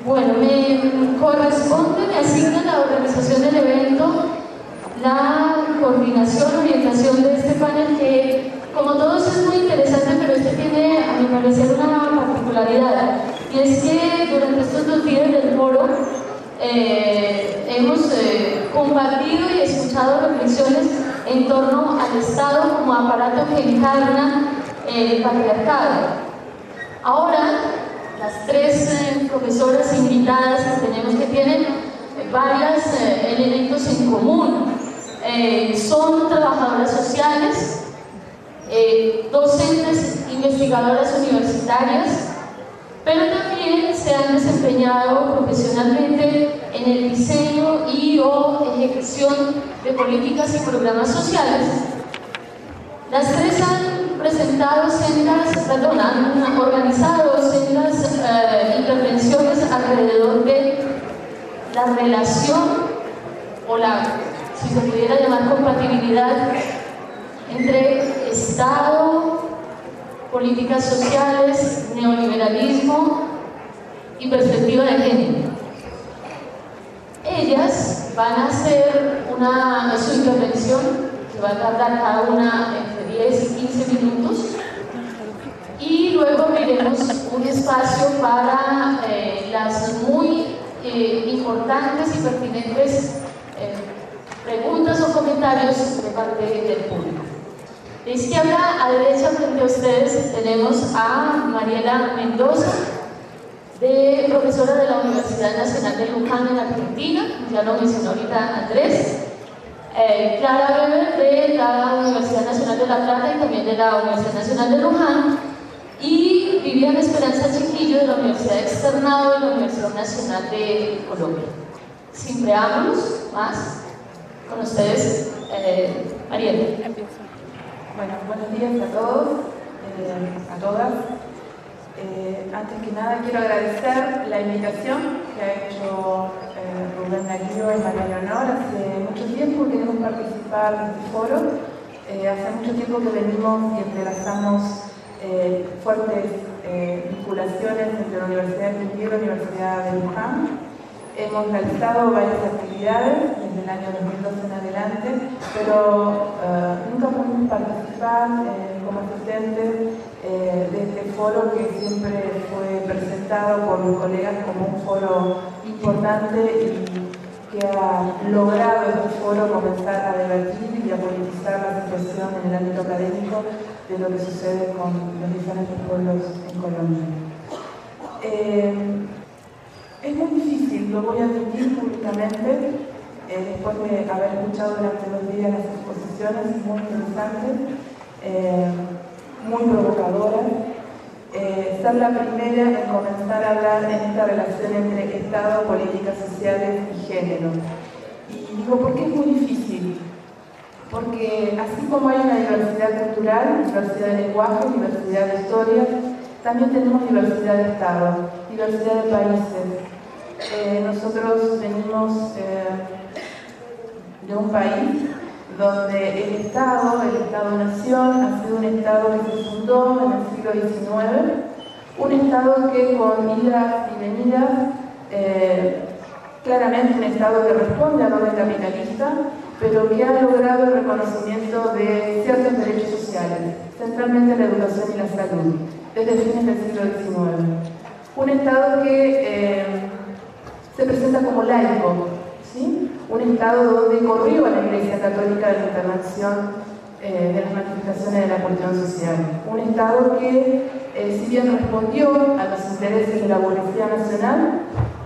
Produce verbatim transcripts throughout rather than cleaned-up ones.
Bueno, me corresponde, me asigna la organización del evento, la coordinación, orientación de este panel que, como todos, es muy interesante, pero este tiene, a mi parecer, una particularidad, y es que durante estos dos días del foro eh, hemos eh, compartido y escuchado reflexiones en torno al Estado como aparato que encarna eh, el patriarcado. Ahora, las tres eh, profesoras invitadas que tenemos, que tienen eh, varios eh, elementos en común, eh, son trabajadoras sociales, eh, docentes, investigadoras universitarias, pero también se han desempeñado profesionalmente en el diseño y o ejecución de políticas y programas sociales. Las tres han presentado sendas, perdón, han organizado sendas eh, intervenciones alrededor de la relación o la, si se pudiera llamar, compatibilidad entre Estado, políticas sociales, neoliberalismo y perspectiva de género. Ellas van a hacer una, su intervención, que va a tardar cada una entre diez y quince minutos, y luego veremos un espacio para eh, las muy eh, importantes y pertinentes eh, preguntas o comentarios de parte del público. De izquierda a derecha, frente a ustedes, tenemos a Mariela Mendoza, de, profesora de la Universidad Nacional de Luján en Argentina, ya lo mencionó ahorita Andrés, eh, Clara Weber de la Universidad Nacional de La Plata y también de la Universidad Nacional de Luján, y Viviana Esperanza Chiquillo de la Universidad Externado de la Universidad Nacional de Colombia. Sin preámbulos, más, con ustedes, eh, Mariela. Bueno, buenos días a todos, eh, a todas. Eh, antes que nada quiero agradecer la invitación que ha hecho eh, Rubén Darío y María Leonor. Hace mucho tiempo queremos participar en este foro, eh, hace mucho tiempo que venimos y entrelazamos eh, fuertes eh, vinculaciones entre la Universidad de Argentina y la Universidad de Luján. Hemos realizado varias actividades desde el año dos mil doce en adelante, pero uh, nunca pudimos participar eh, como asistentes eh, de este foro que siempre fue presentado por mis colegas como un foro importante y que ha logrado este foro comenzar a debatir y a politizar la situación en el ámbito académico de lo que sucede con los diferentes pueblos en Colombia. Eh, Es muy difícil, lo voy a admitir públicamente, eh, después de haber escuchado durante los días las exposiciones muy interesantes, eh, muy provocadoras, eh, ser la primera en comenzar a hablar en esta relación entre Estado, políticas sociales y género. Y digo, ¿por qué es muy difícil? Porque así como hay una diversidad cultural, diversidad de lenguaje, diversidad de historia, también tenemos diversidad de Estado, diversidad de países. Eh, nosotros venimos eh, de un país donde el Estado, el Estado-Nación, ha sido un Estado que se fundó en el siglo diecinueve, un Estado que con idas y venidas, eh, claramente un Estado que responde al orden capitalista, pero que ha logrado el reconocimiento de ciertos derechos sociales, centralmente la educación y la salud, desde fines del siglo diecinueve. Un Estado que eh, se presenta como laico, ¿sí? Un Estado donde corrió a la Iglesia Católica de la intervención eh, de las manifestaciones de la cuestión social. Un Estado que, eh, si bien respondió a los intereses de la burguesía nacional,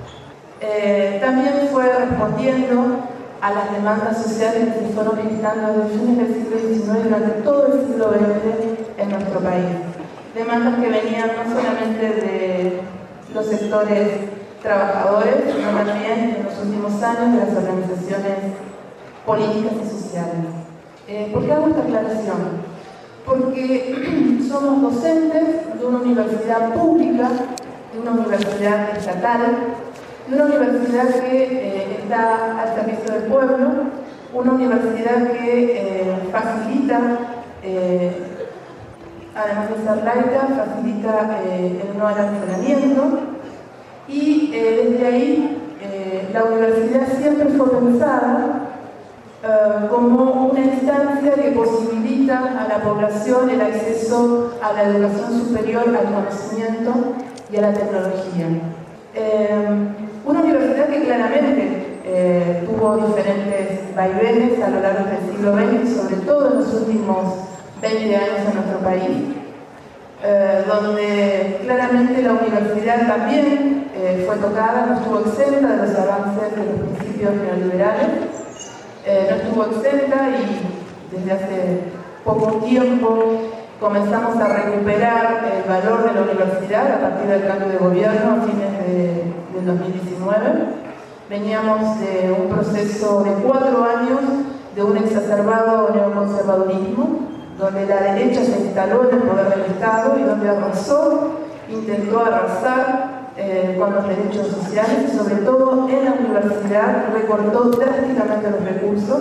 eh, también fue respondiendo a las demandas sociales que se fueron gestando desde fines del siglo diecinueve durante todo el siglo veinte en nuestro país. Demandas que venían no solamente de los sectores trabajadores, sino también en los últimos años de las organizaciones políticas y sociales. Eh, ¿Por qué hago esta aclaración? Porque somos docentes de una universidad pública, de una universidad estatal, de una universidad que eh, está al servicio del pueblo, una universidad que eh, facilita, eh, además de ser laica, facilita eh, el no arancelamiento, Y eh, desde ahí eh, la universidad siempre fue pensada Uh, como una instancia que posibilita a la población el acceso a la educación superior, al conocimiento y a la tecnología. Eh, una universidad que claramente eh, tuvo diferentes vaivenes a lo largo del siglo veinte, sobre todo en los últimos veinte años en nuestro país, eh, donde claramente la universidad también eh, fue tocada, no estuvo exenta de los avances de los principios neoliberales. Eh, no estuvo exenta y desde hace poco tiempo comenzamos a recuperar el valor de la universidad a partir del cambio de gobierno a fines de, del dos mil diecinueve. Veníamos de un proceso de cuatro años de un exacerbado neoconservadurismo, donde la derecha se instaló en el poder del Estado y donde arrasó, intentó arrasar Eh, con los derechos sociales, sobre todo en la universidad, recortó drásticamente los recursos.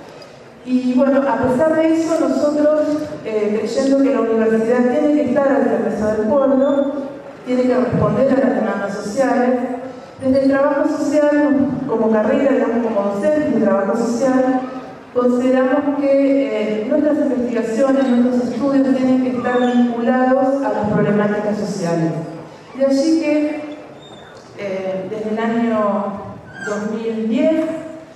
Y bueno, a pesar de eso, nosotros, eh, creyendo que la universidad tiene que estar al servicio del pueblo, tiene que responder a las demandas sociales, desde el trabajo social, como carrera, digamos, como docente de trabajo social, consideramos que eh, nuestras investigaciones, nuestros estudios tienen que estar vinculados a las problemáticas sociales. De allí que eh, desde el año dos mil diez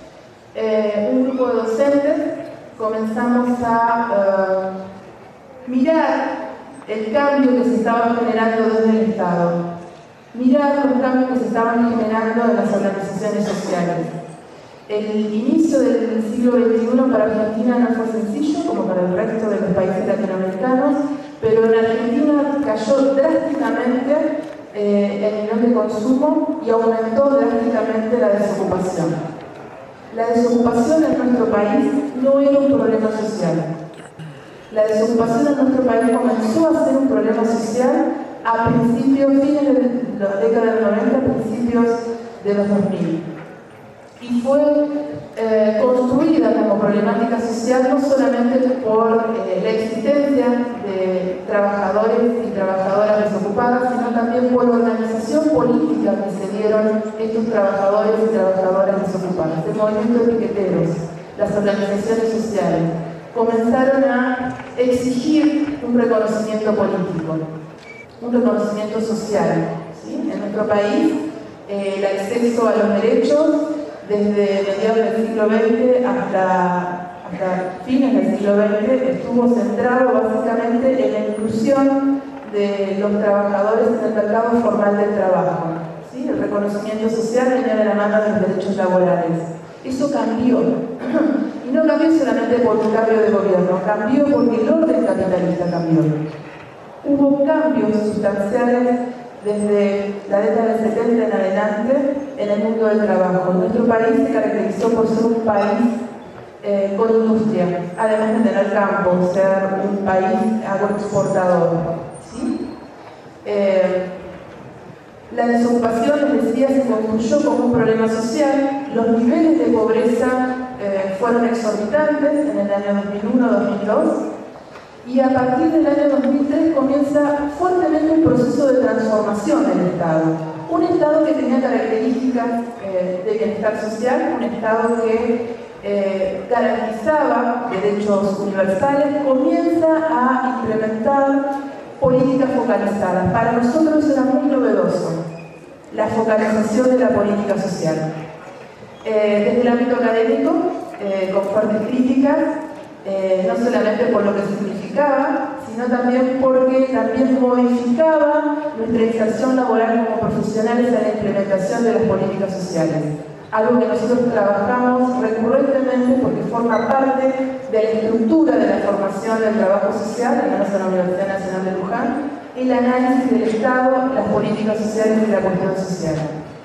eh, un grupo de docentes comenzamos a eh, mirar el cambio que se estaba generando desde el Estado, mirar los cambios que se estaban generando en las organizaciones sociales. El inicio del siglo veintiuno para Argentina no fue sencillo, como para el resto de los países latinoamericanos, pero en Argentina cayó drásticamente eh, el nivel de consumo y aumentó drásticamente la desocupación. La desocupación en nuestro país no era un problema social. La desocupación en nuestro país comenzó a ser un problema social a principios, fines de la década del noventa, principios de los dos mil. Y fue eh, construida como problemática social no solamente por eh, la existencia de trabajadores y trabajadoras desocupadas, sino también por la organización política que se dieron estos trabajadores y trabajadoras desocupadas. El movimiento de piqueteros, las organizaciones sociales, comenzaron a exigir un reconocimiento político, un reconocimiento social. ¿Sí? En nuestro país, eh, el acceso a los derechos desde mediados del siglo veinte hasta, hasta fines del siglo veinte estuvo centrado básicamente en la inclusión de los trabajadores en el mercado formal del trabajo. ¿Sí? El reconocimiento social venía de la mano de los derechos laborales. Eso cambió. Y no cambió solamente por un cambio de gobierno, cambió porque el orden capitalista cambió. Hubo cambios sustanciales desde la década del setenta en adelante en el mundo del trabajo. Nuestro país se caracterizó por ser un país eh, con industria, además de tener campo, ser un país agroexportador. ¿Sí? Eh, la desocupación, les decía, se construyó como un problema social. Los niveles de pobreza eh, fueron exorbitantes en el año dos mil uno dos mil dos. Y a partir del año dos mil tres comienza fuertemente un proceso de transformación del Estado. Un Estado que tenía características eh, de bienestar social, un Estado que eh, garantizaba derechos universales, comienza a implementar políticas focalizadas. Para nosotros era muy novedoso la focalización de la política social. Eh, desde el ámbito académico, eh, con fuertes críticas, Eh, no solamente por lo que significaba, sino también porque también modificaba nuestra inserción laboral como profesionales en la implementación de las políticas sociales. Algo que nosotros trabajamos recurrentemente porque forma parte de la estructura de la formación del trabajo social, al menos en la Universidad Nacional de Luján, el análisis del Estado, las políticas sociales y la cuestión social.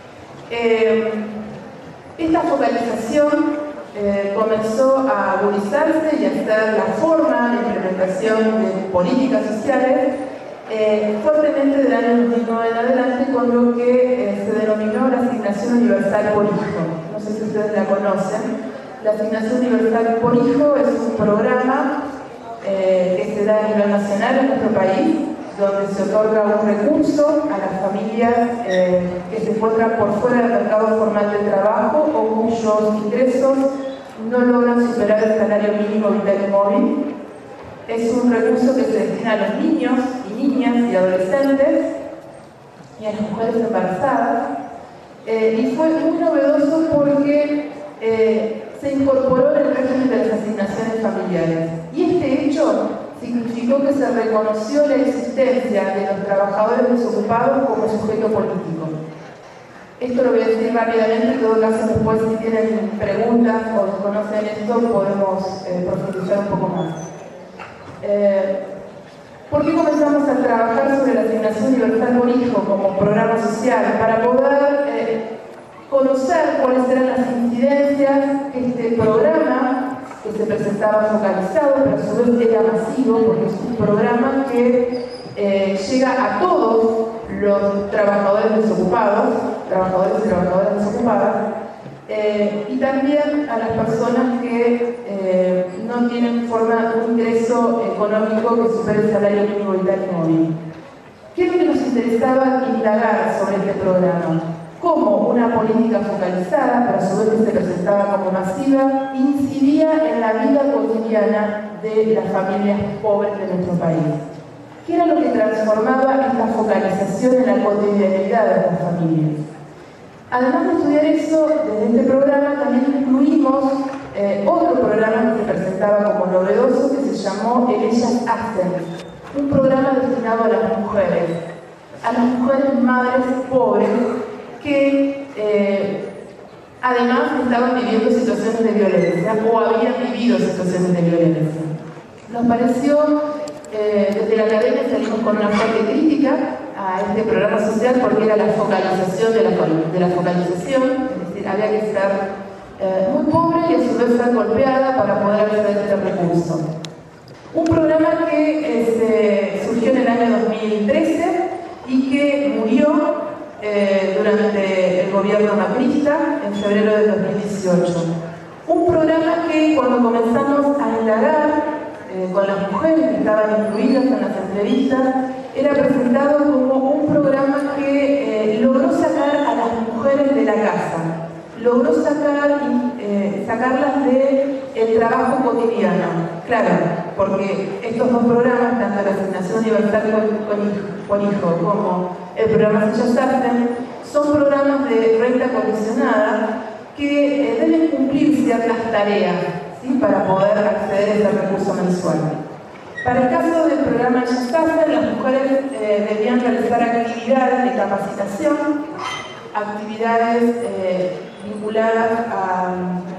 Eh, esta focalización Eh, comenzó a agudizarse y a ser la forma de implementación de políticas sociales eh, fuertemente del año dos mil nueve en adelante con lo que eh, se denominó la Asignación Universal por Hijo. No sé si ustedes la conocen. La Asignación Universal por Hijo es un programa eh, que se da a nivel nacional en nuestro país donde se otorga un recurso a las familias eh, que se encuentran por fuera del mercado formal de trabajo o cuyos ingresos no logran superar el salario mínimo vital y móvil. Es un recurso que se destina a los niños y niñas y adolescentes y a las mujeres embarazadas. Eh, y fue muy novedoso porque eh, se incorporó en el régimen de las asignaciones familiares. Y este hecho significó que se reconoció la existencia de los trabajadores desocupados como sujeto político. Esto lo voy a decir rápidamente, en todo caso después si tienen preguntas o desconocen esto podemos eh, profundizar un poco más. Eh, ¿Por qué comenzamos a trabajar sobre la asignación universal por hijo como programa social? Para poder eh, conocer cuáles eran las incidencias que este programa, que se presentaba focalizado, pero a su vez era masivo, porque es un programa que eh, llega a todos los trabajadores desocupados, trabajadores y trabajadoras desocupadas, eh, y también a las personas que eh, no tienen forma de un ingreso económico que supere el salario mínimo vital y móvil. ¿Qué es lo que nos interesaba indagar sobre este programa? Cómo una política focalizada, pero a su vez que se presentaba como masiva, incidía en la vida cotidiana de las familias pobres de nuestro país. ¿Qué era lo que transformaba esta focalización en la cotidianidad de las familias? Además de estudiar eso, desde este programa también incluimos eh, otro programa que se presentaba como novedoso que se llamó El Ellas Hacen, un programa destinado a las mujeres, a las mujeres madres pobres que eh, además estaban viviendo situaciones de violencia o habían vivido situaciones de violencia. Nos pareció, eh, desde la academia salimos con una fuerte crítica a este programa social porque era la focalización de la, de la focalización, es decir, había que ser eh, muy pobre y a su vez ser golpeada para poder acceder a este recurso. Un programa que eh, se surgió en el año dos mil trece y que murió eh, durante el gobierno macrista en febrero de dos mil dieciocho. Un programa que cuando comenzamos a indagar eh, con las mujeres que estaban incluidas en las entrevistas, era presentado como un programa que eh, logró sacar a las mujeres de la casa, logró sacar, eh, sacarlas del trabajo cotidiano. Claro, porque estos dos programas, tanto la asignación universal por hijo como el programa Ellas Hacen, son programas de renta condicionada que eh, deben cumplir ciertas tareas, ¿sí?, para poder acceder a ese recurso mensual. Para el caso del programa Ellas Hacen, las mujeres eh, debían realizar actividades de capacitación, actividades eh, vinculadas a,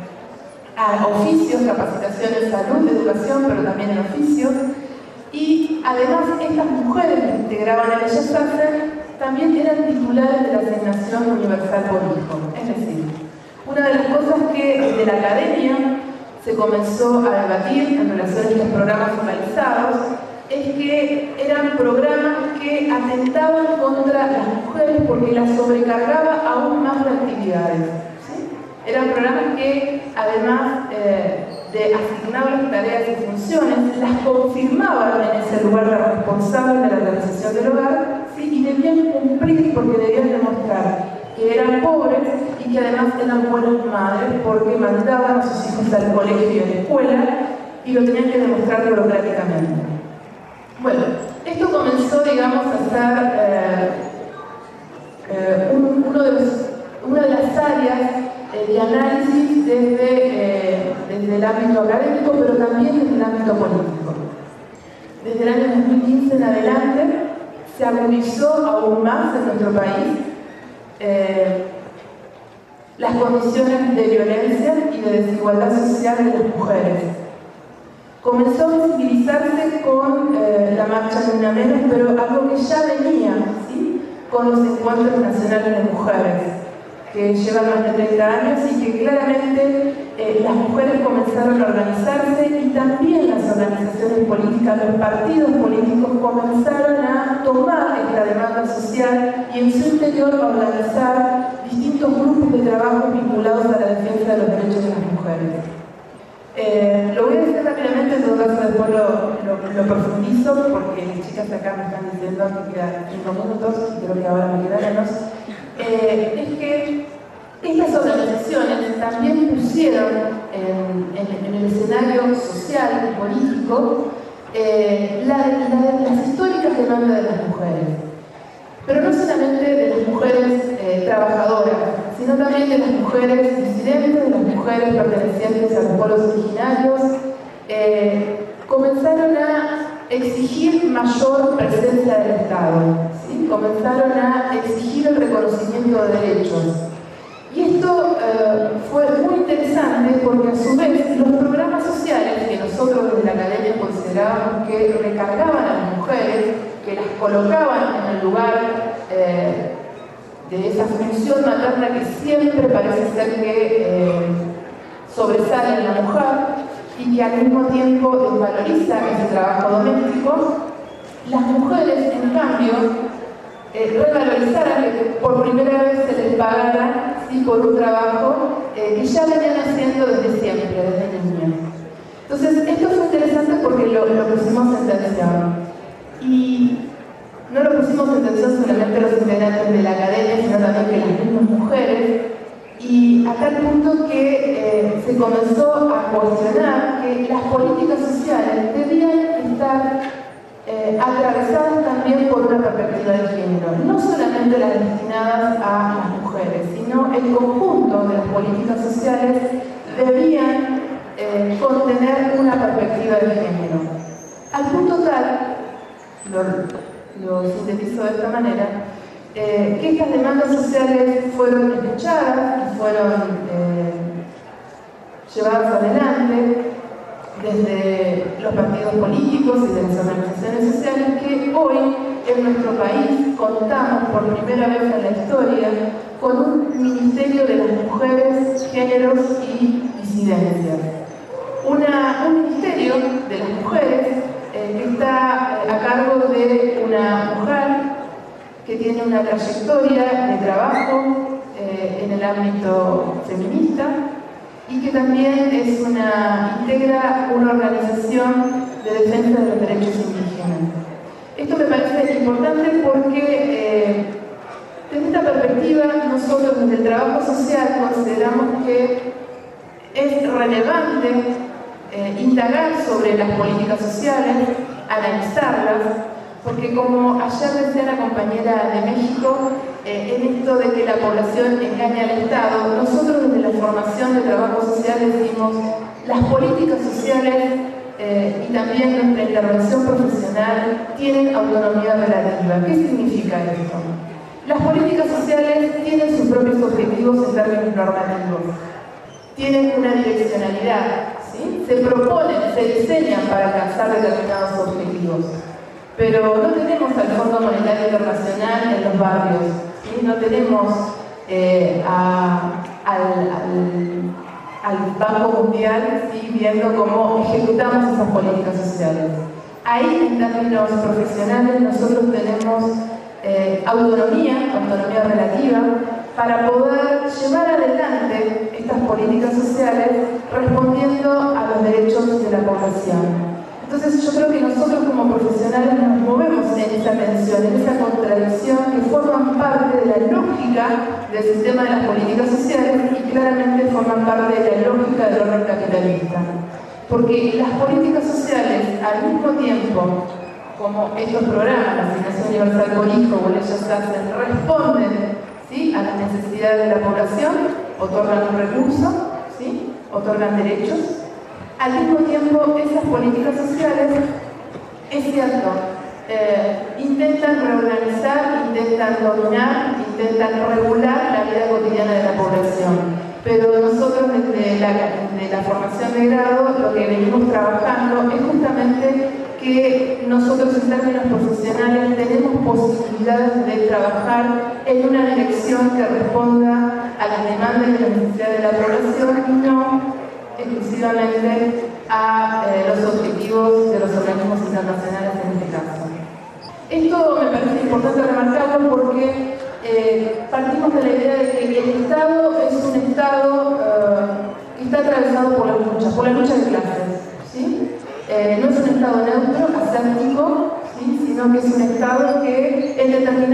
a oficios, capacitación en salud, educación, pero también en oficios. Y además estas mujeres que integraban el Ellas Hacen también eran titulares de la asignación universal por hijo. Es decir, una de las cosas que desde la academia se comenzó a debatir en relación a estos programas focalizados es que eran programas que atentaban contra las mujeres porque las sobrecargaba aún más de actividades, ¿sí? Eran programas que además eh, de asignar las tareas y funciones, las confirmaban en ese lugar de responsable de la realización del hogar, ¿sí?, y debían cumplir porque debían demostrar que eran pobres y que además eran buenas madres porque mandaban a sus hijos al colegio y a la escuela y lo tenían que demostrar burocráticamente. Bueno, esto comenzó, digamos, a ser eh, eh, un, uno de los, una de las áreas eh, de análisis desde, eh, desde el ámbito académico, pero también desde el ámbito político. Desde el año dos mil quince en adelante se agudizó aún más en nuestro país Eh, las condiciones de violencia y de desigualdad social de las mujeres. Comenzó a visibilizarse con eh, la marcha de Una Menos, pero algo que ya venía, ¿sí?, con los encuentros nacionales de mujeres, que llevan más de treinta años y que claramente eh, las mujeres comenzaron a organizarse y también las organizaciones políticas, los partidos políticos comenzaron a tomar esta demanda social y en su interior a organizar distintos grupos de trabajo vinculados a la defensa de los derechos de las mujeres. Eh, lo voy a decir también rápidamente, en todo caso después lo, lo, lo profundizo, porque las chicas acá me están diciendo que quedan cinco minutos, y creo que ahora me queda menos, eh, es que estas organizaciones también pusieron en, en, en el escenario social y político eh, la, la, las históricas demandas de las mujeres. Pero no solamente de las mujeres eh, trabajadoras, sino también de las mujeres disidentes, de las mujeres pertenecientes a los pueblos originarios, eh, comenzaron a exigir mayor presencia del Estado, ¿sí? Comenzaron a exigir el reconocimiento de derechos. Y esto eh, fue muy interesante porque a su vez los programas sociales que nosotros desde la academia considerábamos que recargaban a las mujeres, que las colocaban en el lugar eh, de esa función materna que siempre parece ser que eh, sobresale en la mujer y que al mismo tiempo desvaloriza ese trabajo doméstico, las mujeres en cambio Eh, revalorizaran que por primera vez se les pagara, ¿sí?, por un trabajo eh, que ya venían haciendo desde siempre, desde niñas. Entonces, esto fue interesante porque lo, lo pusimos en tensión. Y no lo pusimos en tensión solamente los integrantes de la academia, sino también que las mismas mujeres. Y a tal punto que eh, se comenzó a cuestionar que las políticas sociales debían estar Eh, atravesadas también por una perspectiva de género, no solamente las destinadas a las mujeres, sino el conjunto de las políticas sociales debían eh, contener una perspectiva de género. Al punto tal, lo, lo sintetizo de esta manera, eh, que estas demandas sociales fueron escuchadas y fueron eh, llevadas adelante desde los partidos políticos y de las organizaciones sociales, que hoy en nuestro país contamos por primera vez en la historia con un Ministerio de las Mujeres, Géneros y Disidencias. Una, un Ministerio de las Mujeres eh, que está a cargo de una mujer que tiene una trayectoria de trabajo eh, en el ámbito feminista, y que también es una, integra una organización de defensa de los derechos indígenas. Esto me parece importante porque eh, desde esta perspectiva nosotros desde el trabajo social consideramos que es relevante eh, indagar sobre las políticas sociales, analizarlas, porque como ayer decía la compañera de México, eh, en esto de que la población engaña al Estado, nosotros desde la formación de trabajo social decimos las políticas sociales eh, y también nuestra intervención profesional tienen autonomía relativa. ¿Qué significa esto? Las políticas sociales tienen sus propios objetivos en términos normativos, tienen una direccionalidad, ¿sí? Se proponen, se diseñan para alcanzar determinados objetivos. Pero no tenemos al Fondo Monetario Internacional en los barrios, ¿sí? No tenemos eh, a, al, al, al Banco Mundial, ¿sí?, viendo cómo ejecutamos esas políticas sociales. Ahí, en términos profesionales, nosotros tenemos eh, autonomía, autonomía relativa, para poder llevar adelante estas políticas sociales respondiendo a los derechos de la población. Entonces yo creo que nosotros como profesionales nos movemos en esa tensión, en esa contradicción que forman parte de la lógica del sistema de las políticas sociales y claramente forman parte de la lógica del orden capitalista. Porque las políticas sociales, al mismo tiempo, como estos programas, la Asignación Universal por Hijo o Leyes hacen, responden, ¿sí?, a las necesidades de la población, otorgan un recurso, ¿sí?, otorgan derechos. Al mismo tiempo, esas políticas sociales, es cierto, eh, intentan reorganizar, intentan dominar, intentan regular la vida cotidiana de la población. Pero nosotros desde la, desde la formación de grado lo que venimos trabajando es justamente que nosotros en términos profesionales tenemos posibilidades de trabajar en una dirección que responda a las demandas y las necesidades de la población y no exclusivamente a eh, los objetivos de los organismos internacionales en este caso. Esto me parece importante remarcarlo porque eh, partimos de la idea de que el Estado es un Estado eh, que está atravesado por la lucha, por la lucha de clases, ¿sí?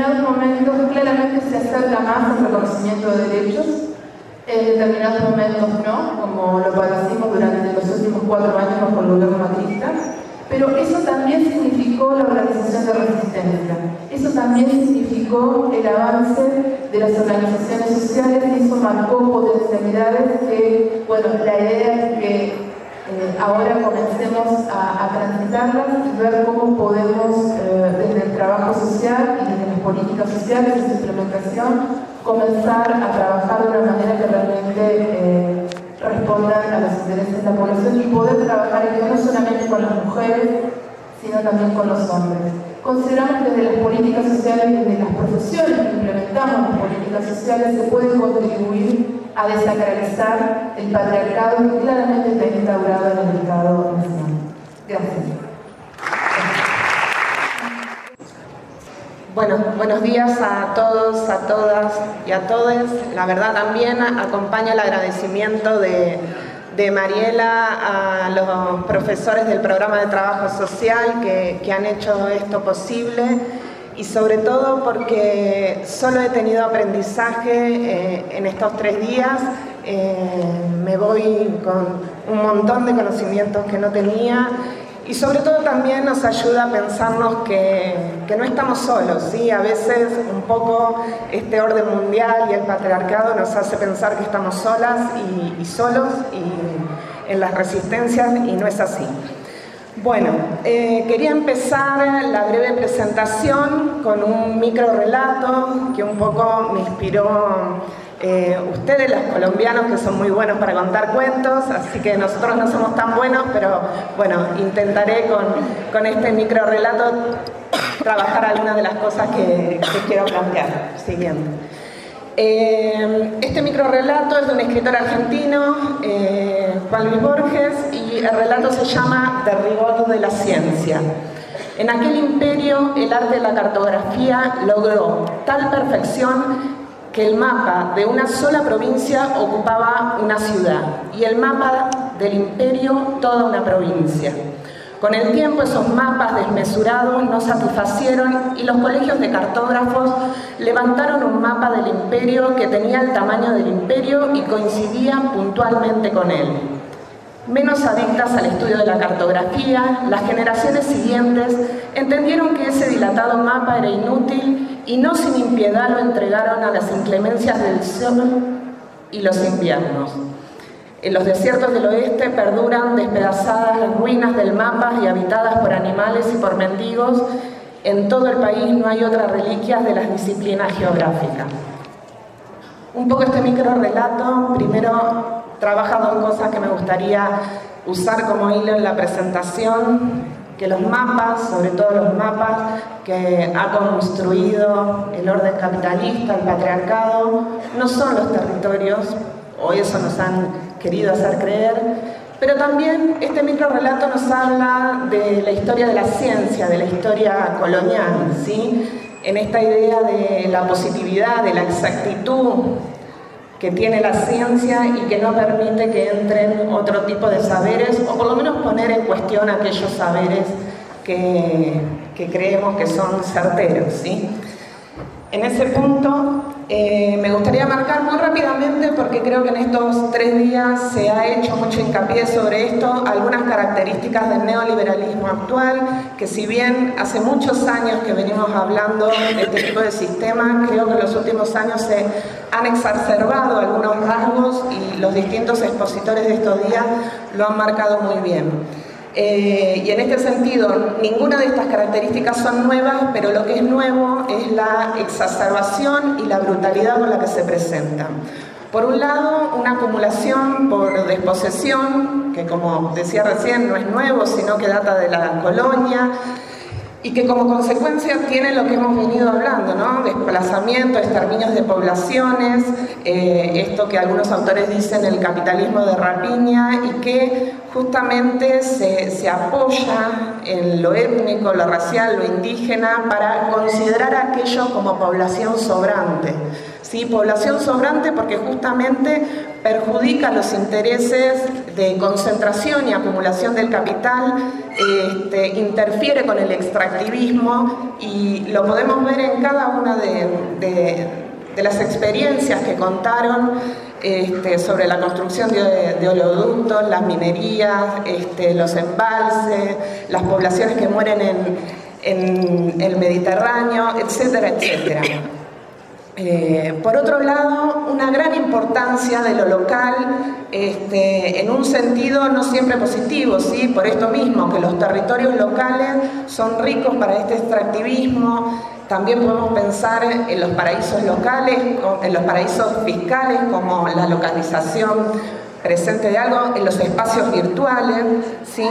determinados momentos claramente se acerca más al reconocimiento de derechos, en determinados momentos no, como lo padecimos durante los últimos cuatro años bajo el gobierno macrista, pero eso también significó la organización de resistencia, eso también significó el avance de las organizaciones sociales y eso marcó potencialidades que, bueno, la idea es que Eh, ahora comencemos a, a transitarlas y ver cómo podemos, eh, desde el trabajo social y desde las políticas sociales y su implementación, comenzar a trabajar de una manera que realmente eh, respondan a los intereses de la población y poder trabajar esto no solamente con las mujeres, sino también con los hombres. Consideramos que desde las políticas sociales y desde las profesiones que implementamos las políticas sociales se puede contribuir a desacralizar el patriarcado que claramente está instaurado en el Estado nacional. Gracias. Bueno, buenos días a todos, a todas y a todes. La verdad también acompaña el agradecimiento de, de Mariela a los profesores del programa de trabajo social que, que han hecho esto posible. Y sobre todo porque solo he tenido aprendizaje eh, en estos tres días, eh, me voy con un montón de conocimientos que no tenía y sobre todo también nos ayuda a pensarnos que, que no estamos solos, ¿sí? A veces un poco este orden mundial y el patriarcado nos hace pensar que estamos solas y, y solos y en las resistencias y no es así. Bueno, eh, quería empezar la breve presentación con un micro relato que un poco me inspiró eh, ustedes, los colombianos, que son muy buenos para contar cuentos, así que nosotros no somos tan buenos, pero bueno, intentaré con, con este micro relato trabajar algunas de las cosas que, que quiero plantear. Siguiente. Eh, este microrelato es de un escritor argentino, eh, Juan Luis Borges, y el relato se llama De rigor de la ciencia. En aquel imperio, el arte de la cartografía logró tal perfección que el mapa de una sola provincia ocupaba una ciudad y el mapa del imperio toda una provincia. Con el tiempo esos mapas desmesurados no satisfacieron y los colegios de cartógrafos levantaron un mapa del imperio que tenía el tamaño del imperio y coincidía puntualmente con él. Menos adictas al estudio de la cartografía, las generaciones siguientes entendieron que ese dilatado mapa era inútil y no sin impiedad lo entregaron a las inclemencias del sol y los inviernos. En los desiertos del oeste perduran despedazadas las ruinas del mapa y habitadas por animales y por mendigos. En todo el país no hay otras reliquias de las disciplinas geográficas. Un poco este micro relato, primero trabaja dos cosas que me gustaría usar como hilo en la presentación, que los mapas, sobre todo los mapas que ha construido el orden capitalista, el patriarcado, no son los territorios, o eso nos han querido hacer creer, pero también este microrelato nos habla de la historia de la ciencia, de la historia colonial, ¿sí? En esta idea de la positividad, de la exactitud que tiene la ciencia y que no permite que entren otro tipo de saberes, o por lo menos poner en cuestión aquellos saberes que, que creemos que son certeros, ¿sí? En ese punto eh, me gustaría marcar muy rápidamente, porque creo que en estos tres días se ha hecho mucho hincapié sobre esto, algunas características del neoliberalismo actual, que si bien hace muchos años que venimos hablando de este tipo de sistema, creo que en los últimos años se han exacerbado algunos rasgos y los distintos expositores de estos días lo han marcado muy bien. Eh, y en este sentido, ninguna de estas características son nuevas, pero lo que es nuevo es la exacerbación y la brutalidad con la que se presentan. Por un lado, una acumulación por desposesión, que como decía recién, no es nuevo, sino que data de la colonia, y que como consecuencia tiene lo que hemos venido hablando, ¿no? Desplazamiento, exterminios de poblaciones, eh, esto que algunos autores dicen el capitalismo de rapiña, y que justamente se, se apoya en lo étnico, lo racial, lo indígena, para considerar a aquello como población sobrante, ¿sí? Población sobrante porque justamente perjudica los intereses de concentración y acumulación del capital, este, interfiere con el extractivismo y lo podemos ver en cada una de, de, de las experiencias que contaron este, sobre la construcción de, de oleoductos, las minerías, este, los embalses, las poblaciones que mueren en, en el Mediterráneo, etcétera, etcétera. Eh, por otro lado, una gran importancia de lo local, este, en un sentido no siempre positivo, ¿sí? Por esto mismo, que los territorios locales son ricos para este extractivismo. También podemos pensar en los paraísos locales, en los paraísos fiscales, como la localización presente de algo, en los espacios virtuales, ¿sí?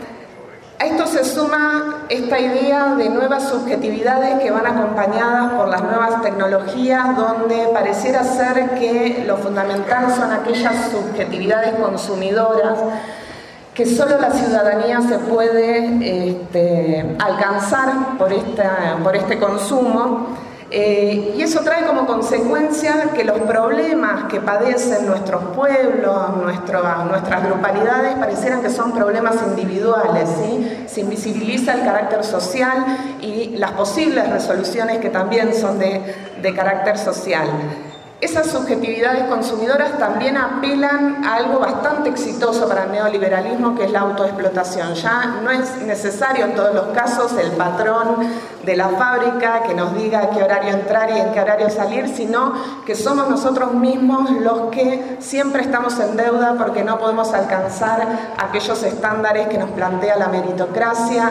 A esto se suma esta idea de nuevas subjetividades que van acompañadas por las nuevas tecnologías, donde pareciera ser que lo fundamental son aquellas subjetividades consumidoras que solo la ciudadanía se puede este, alcanzar por, esta, por este consumo. Eh, y eso trae como consecuencia que los problemas que padecen nuestros pueblos, nuestro, nuestras grupalidades, parecieran que son problemas individuales, ¿sí? Se invisibiliza el carácter social y las posibles resoluciones que también son de, de carácter social. Esas subjetividades consumidoras también apelan a algo bastante exitoso para el neoliberalismo, que es la autoexplotación. Ya no es necesario en todos los casos el patrón de la fábrica que nos diga a qué horario entrar y en qué horario salir, sino que somos nosotros mismos los que siempre estamos en deuda porque no podemos alcanzar aquellos estándares que nos plantea la meritocracia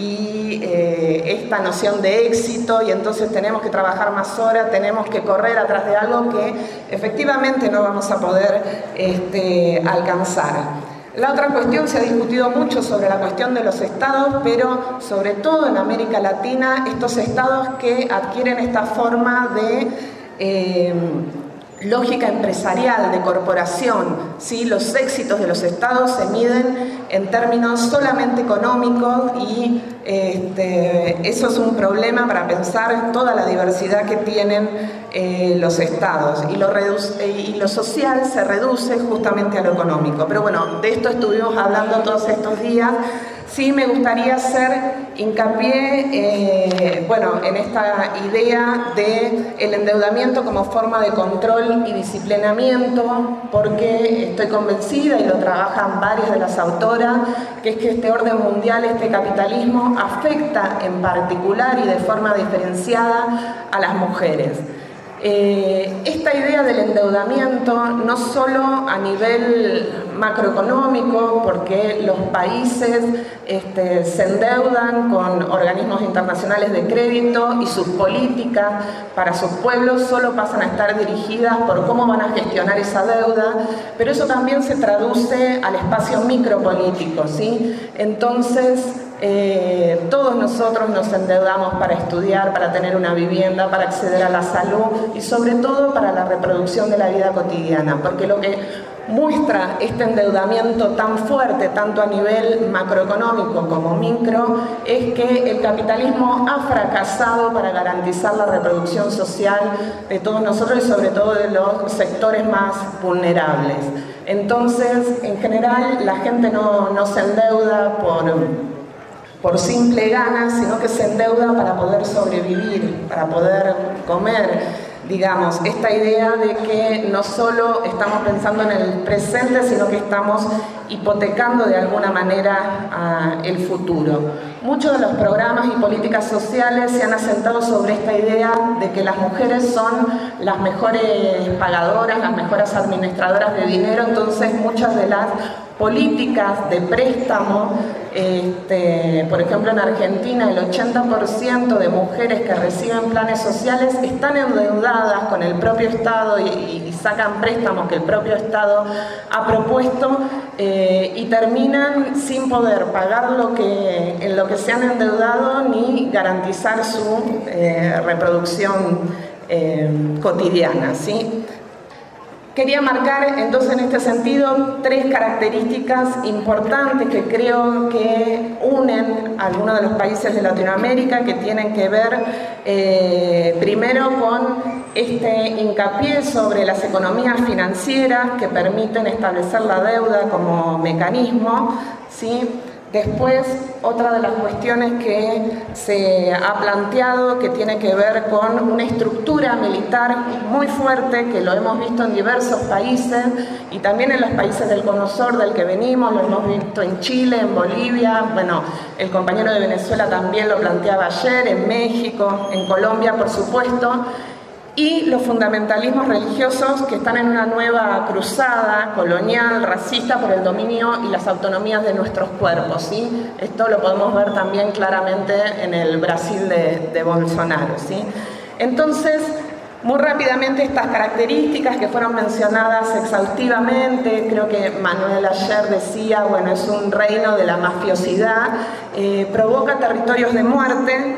y eh, esta noción de éxito, y entonces tenemos que trabajar más horas, tenemos que correr atrás de algo que efectivamente no vamos a poder este, alcanzar. La otra cuestión, se ha discutido mucho sobre la cuestión de los estados, pero sobre todo en América Latina, estos estados que adquieren esta forma de eh, lógica empresarial, de corporación, ¿sí? Los éxitos de los estados se miden en términos solamente económicos y este, eso es un problema para pensar toda la diversidad que tienen eh, los estados, y lo, reduce, y lo social se reduce justamente a lo económico. Pero bueno, de esto estuvimos hablando todos estos días. Sí me gustaría hacer hincapié eh, bueno, en esta idea del endeudamiento como forma de control y disciplinamiento, porque estoy convencida, y lo trabajan varias de las autoras, que es que este orden mundial, este capitalismo, afecta en particular y de forma diferenciada a las mujeres. Eh, esta idea del endeudamiento no solo a nivel macroeconómico, porque los países este, se endeudan con organismos internacionales de crédito y sus políticas para sus pueblos solo pasan a estar dirigidas por cómo van a gestionar esa deuda, pero eso también se traduce al espacio micropolítico, ¿sí? Entonces, Eh, todos nosotros nos endeudamos para estudiar, para tener una vivienda, para acceder a la salud y sobre todo para la reproducción de la vida cotidiana, porque lo que muestra este endeudamiento tan fuerte, tanto a nivel macroeconómico como micro, es que el capitalismo ha fracasado para garantizar la reproducción social de todos nosotros y sobre todo de los sectores más vulnerables. Entonces, en general, la gente no, no se endeuda por... por simple ganas, sino que se endeuda para poder sobrevivir, para poder comer. Digamos, esta idea de que no solo estamos pensando en el presente, sino que estamos hipotecando de alguna manera uh, el futuro. Muchos de los programas y políticas sociales se han asentado sobre esta idea de que las mujeres son las mejores pagadoras, las mejores administradoras de dinero, entonces muchas de las políticas de préstamo, este, por ejemplo en Argentina el ochenta por ciento de mujeres que reciben planes sociales están endeudadas con el propio Estado y, y sacan préstamos que el propio Estado ha propuesto eh, y terminan sin poder pagar lo que, en lo que se han endeudado ni garantizar su eh, reproducción eh, cotidiana, ¿sí? quería marcar entonces en este sentido tres características importantes que creo que unen a algunos de los países de Latinoamérica, que tienen que ver eh, primero con este hincapié sobre las economías financieras que permiten establecer la deuda como mecanismo, ¿sí? Después, otra de las cuestiones que se ha planteado que tiene que ver con una estructura militar muy fuerte, que lo hemos visto en diversos países y también en los países del Cono Sur del que venimos, lo hemos visto en Chile, en Bolivia, bueno, el compañero de Venezuela también lo planteaba ayer, en México, en Colombia, por supuesto, y los fundamentalismos religiosos que están en una nueva cruzada colonial, racista, por el dominio y las autonomías de nuestros cuerpos, ¿sí? Esto lo podemos ver también claramente en el Brasil de, de Bolsonaro, ¿sí? Entonces, muy rápidamente estas características que fueron mencionadas exhaustivamente, creo que Manuel ayer decía, bueno, es un reino de la mafiosidad, eh, provoca territorios de muerte.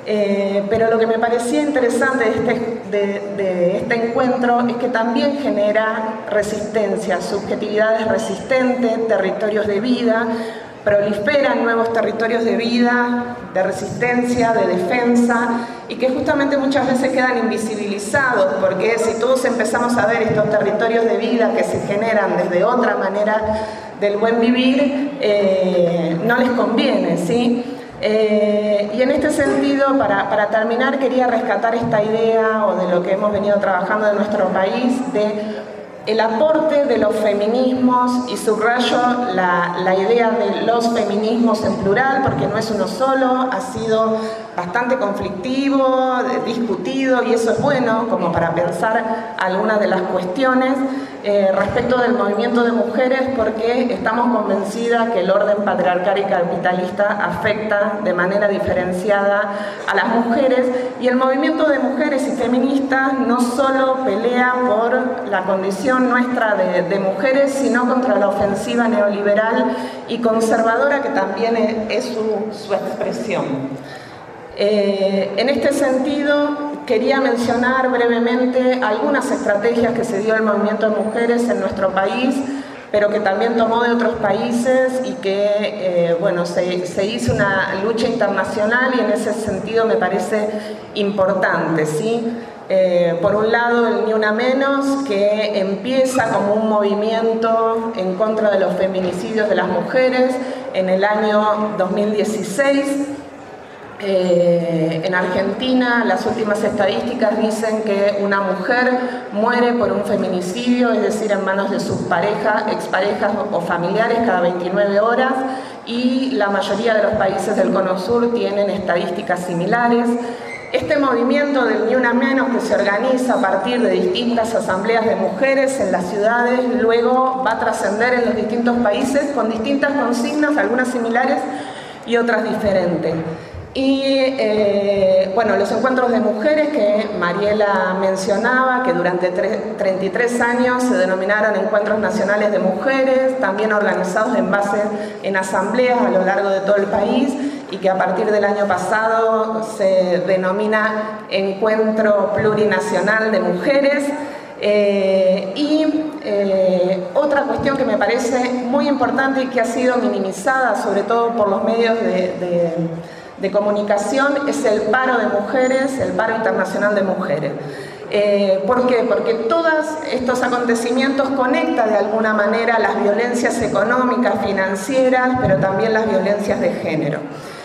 Eh, pero lo que me parecía interesante de este, de, de este encuentro es que también genera resistencia, subjetividades resistentes, territorios de vida, proliferan nuevos territorios de vida, de resistencia, de defensa, y que justamente muchas veces quedan invisibilizados, porque si todos empezamos a ver estos territorios de vida que se generan desde otra manera del buen vivir, eh, no les conviene, ¿sí? Eh, y en este sentido, para, para terminar, quería rescatar esta idea o de lo que hemos venido trabajando en nuestro país, de el aporte de los feminismos, y subrayo la, la idea de los feminismos en plural, porque no es uno solo, ha sido bastante conflictivo, discutido, y eso es bueno como para pensar algunas de las cuestiones eh, respecto del movimiento de mujeres, porque estamos convencidas que el orden patriarcal y capitalista afecta de manera diferenciada a las mujeres, y el movimiento de mujeres y feministas no solo pelea por la condición nuestra de, de mujeres, sino contra la ofensiva neoliberal y conservadora que también es, es su, su expresión. Eh, en este sentido, quería mencionar brevemente algunas estrategias que se dio el movimiento de mujeres en nuestro país, pero que también tomó de otros países y que, eh, bueno, se, se hizo una lucha internacional, y en ese sentido me parece importante, ¿sí? Eh, por un lado, el Ni Una Menos, que empieza como un movimiento en contra de los feminicidios de las mujeres en el año dos mil dieciséis. Eh, en Argentina, las últimas estadísticas dicen que una mujer muere por un feminicidio, es decir, en manos de sus parejas, exparejas o familiares, cada veintinueve horas, y la mayoría de los países del Cono Sur tienen estadísticas similares. Este movimiento del Ni Una Menos, que se organiza a partir de distintas asambleas de mujeres en las ciudades, luego va a trascender en los distintos países con distintas consignas, algunas similares y otras diferentes. Y eh, bueno, los encuentros de mujeres que Mariela mencionaba, que durante treinta y tres años se denominaron Encuentros Nacionales de Mujeres, también organizados en base en asambleas a lo largo de todo el país, y que a partir del año pasado se denomina Encuentro Plurinacional de Mujeres. Eh, y eh, otra cuestión que me parece muy importante y que ha sido minimizada, sobre todo por los medios de, de de comunicación, es el paro de mujeres, el paro internacional de mujeres. Eh, ¿Por qué? Porque todos estos acontecimientos conectan de alguna manera las violencias económicas, financieras, pero también las violencias de género.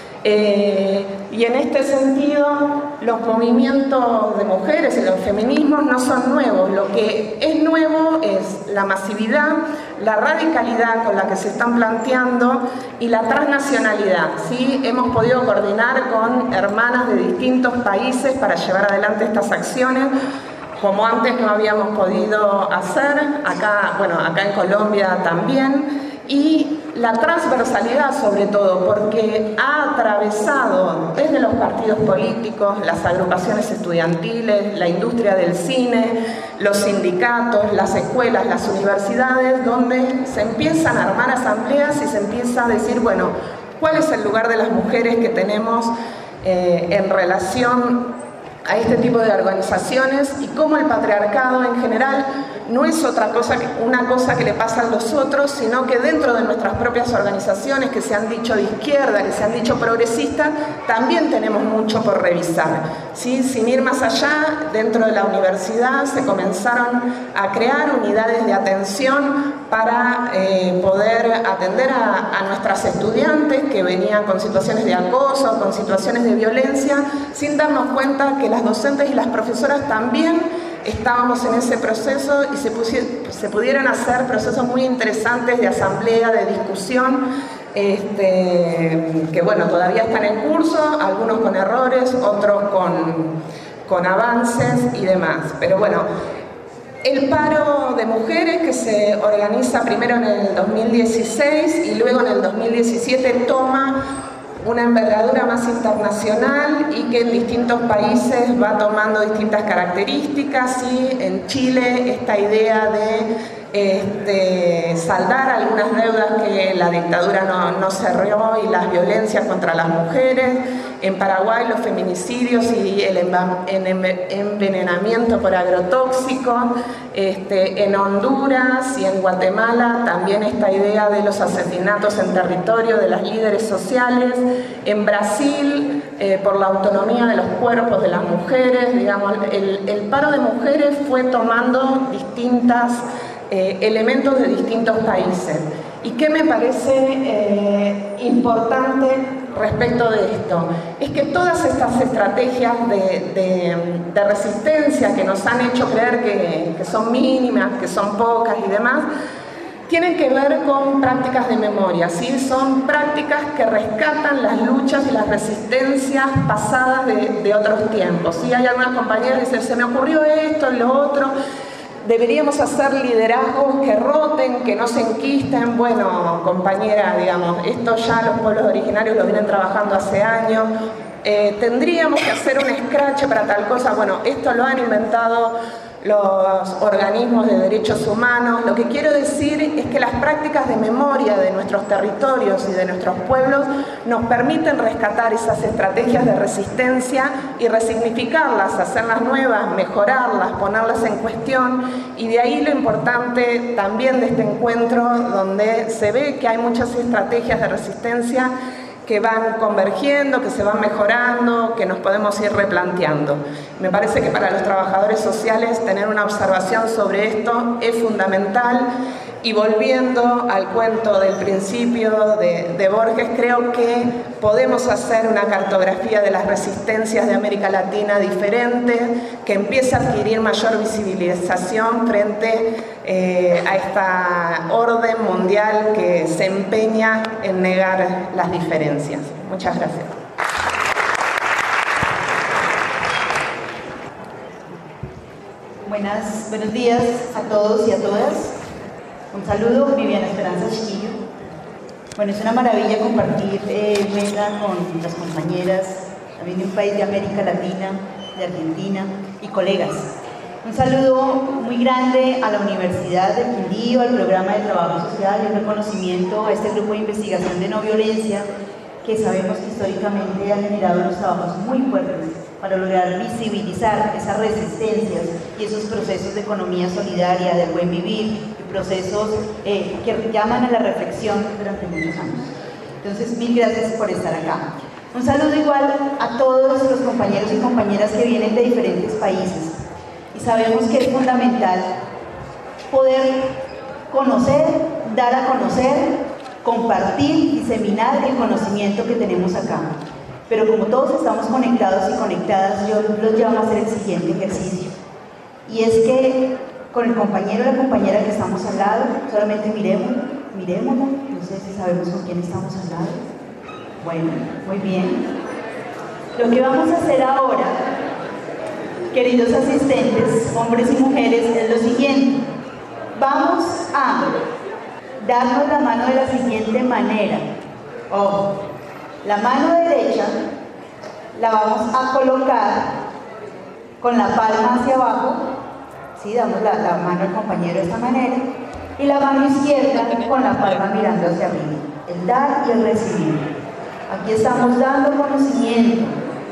Eh, y en este sentido, los movimientos de mujeres y los feminismos no son nuevos. Lo que es nuevo es la masividad, la radicalidad con la que se están planteando y la transnacionalidad, ¿sí? Hemos podido coordinar con hermanas de distintos países para llevar adelante estas acciones, como antes no habíamos podido hacer, acá, bueno, acá en Colombia también. Y la transversalidad, sobre todo, porque ha atravesado desde los partidos políticos, las agrupaciones estudiantiles, la industria del cine, los sindicatos, las escuelas, las universidades, donde se empiezan a armar asambleas y se empieza a decir, bueno, ¿cuál es el lugar de las mujeres que tenemos eh, en relación a este tipo de organizaciones y cómo el patriarcado en general no es otra cosa que una cosa que le pasa a los otros, sino que dentro de nuestras propias organizaciones que se han dicho de izquierda, que se han dicho progresistas, también tenemos mucho por revisar, ¿sí? Sin ir más allá, dentro de la universidad se comenzaron a crear unidades de atención para eh, poder atender a, a nuestras estudiantes que venían con situaciones de acoso, con situaciones de violencia, sin darnos cuenta que las docentes y las profesoras también estábamos en ese proceso y se, se pudieron hacer procesos muy interesantes de asamblea, de discusión, este, que bueno, todavía están en curso, algunos con errores, otros con, con avances y demás. Pero bueno, el paro de mujeres que se organiza primero en el dos mil dieciséis y luego en el dos mil diecisiete toma una envergadura más internacional y que en distintos países va tomando distintas características, y en Chile esta idea de este, saldar algunas deudas que la dictadura no, no cerró y las violencias contra las mujeres, en Paraguay los feminicidios y el envenenamiento por agrotóxicos, este, en Honduras y en Guatemala también esta idea de los asesinatos en territorio de las líderes sociales, en Brasil eh, por la autonomía de los cuerpos de las mujeres, digamos, el, el paro de mujeres fue tomando distintas eh, elementos de distintos países. ¿Y qué me parece eh, importante respecto de esto? Es que todas estas estrategias de, de, de resistencia que nos han hecho creer que, que son mínimas, que son pocas y demás, tienen que ver con prácticas de memoria, ¿sí? Son prácticas que rescatan las luchas y las resistencias pasadas de, de otros tiempos, ¿sí? Hay algunas compañeras que dicen, se me ocurrió esto y lo otro, deberíamos hacer liderazgos que roten, que no se enquisten. Bueno, compañera, digamos, esto ya los pueblos originarios lo vienen trabajando hace años. Eh, tendríamos que hacer un scratch para tal cosa. Bueno, esto lo han inventado los organismos de derechos humanos. Lo que quiero decir es que las prácticas de memoria de nuestros territorios y de nuestros pueblos nos permiten rescatar esas estrategias de resistencia y resignificarlas, hacerlas nuevas, mejorarlas, ponerlas en cuestión, y de ahí lo importante también de este encuentro, donde se ve que hay muchas estrategias de resistencia que van convergiendo, que se van mejorando, que nos podemos ir replanteando. Me parece que para los trabajadores sociales tener una observación sobre esto es fundamental. Y volviendo al cuento del principio de, de Borges, creo que podemos hacer una cartografía de las resistencias de América Latina diferente, que empiece a adquirir mayor visibilización frente eh, a esta orden mundial que se empeña en negar las diferencias. Muchas gracias. Buenas, buenos días a todos y a todas. Un saludo, Viviana Esperanza Chiquillo. Bueno, es una maravilla compartir eh, mesa con las compañeras, también de un país de América Latina, de Argentina, y colegas. Un saludo muy grande a la Universidad de Quindío, al programa de trabajo social y un reconocimiento a este grupo de investigación de no violencia, que sabemos que históricamente ha generado unos trabajos muy fuertes para lograr visibilizar esas resistencias y esos procesos de economía solidaria, del buen vivir, y procesos eh, que llaman a la reflexión durante muchos años. Entonces, mil gracias por estar acá. Un saludo igual a todos los compañeros y compañeras que vienen de diferentes países. Y sabemos que es fundamental poder conocer, dar a conocer, compartir, diseminar el conocimiento que tenemos acá. Pero como todos estamos conectados y conectadas, yo los llamo a hacer el siguiente ejercicio. Y es que con el compañero o la compañera que estamos al lado, solamente miremos, miremosla, no sé si sabemos con quién estamos al lado. Bueno, muy bien. Lo que vamos a hacer ahora, queridos asistentes, hombres y mujeres, es lo siguiente. Vamos a darnos la mano de la siguiente manera. Ojo. La mano derecha la vamos a colocar con la palma hacia abajo, ¿sí? Damos la, la mano al compañero de esta manera, y la mano izquierda con la palma mirando hacia arriba, el dar y el recibir. Aquí estamos dando conocimiento,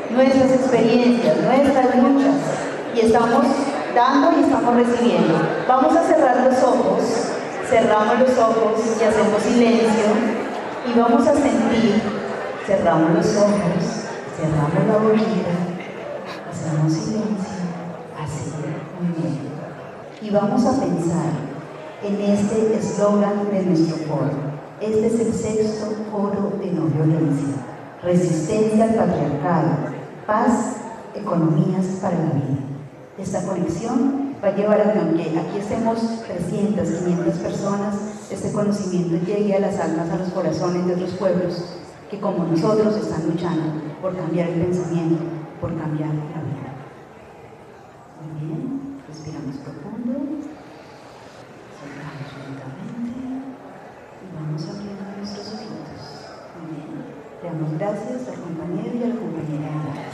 nuestras experiencias, nuestras luchas, y estamos dando y estamos recibiendo. Vamos a cerrar los ojos, cerramos los ojos y hacemos silencio, y vamos a sentir, cerramos los ojos, cerramos la boquita, hacemos silencio, así, muy bien. Y vamos a pensar en este eslogan de nuestro foro. Este es el sexto foro de no violencia, resistencia al patriarcado, paz, economías para la vida. Esta conexión va a llevar a que aunque aquí estemos trescientas, quinientas personas, este conocimiento llegue a las almas, a los corazones de otros pueblos que como nosotros están luchando por cambiar el pensamiento, por cambiar la vida. Muy bien, respiramos profundo, soltamos lentamente y vamos abriendo nuestros ojitos. Muy bien, le damos gracias al compañero y a la compañera.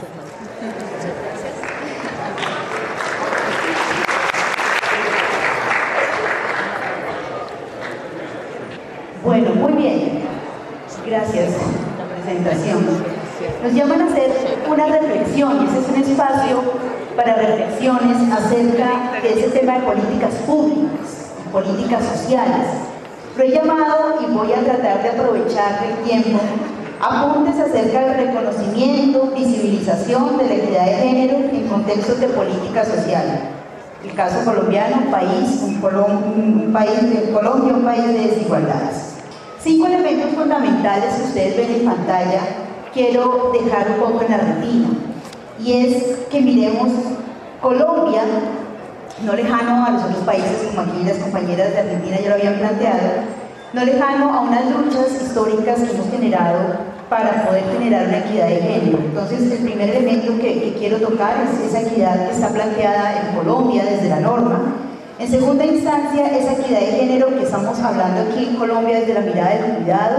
Bueno, muy bien. Gracias por la presentación. Nos llaman a hacer una reflexión, y ese es un espacio para reflexiones acerca de ese tema de políticas públicas y políticas sociales. Lo he llamado, y voy a tratar de aprovechar el tiempo, apuntes acerca del reconocimiento, visibilización de la equidad de género en contextos de política social. El caso colombiano, un país, un, Colom un país de Colombia, un país de desigualdades. Cinco elementos fundamentales que ustedes ven en pantalla quiero dejar un poco en la retina, y es que miremos Colombia, no lejano a los otros países, como aquí las compañeras de Argentina ya lo habían planteado, no lejano a unas luchas históricas que hemos generado para poder generar una equidad de género. Entonces, el primer elemento que, que quiero tocar es esa equidad que está planteada en Colombia desde la norma. En segunda instancia, esa equidad de género que estamos hablando aquí en Colombia desde la mirada del cuidado.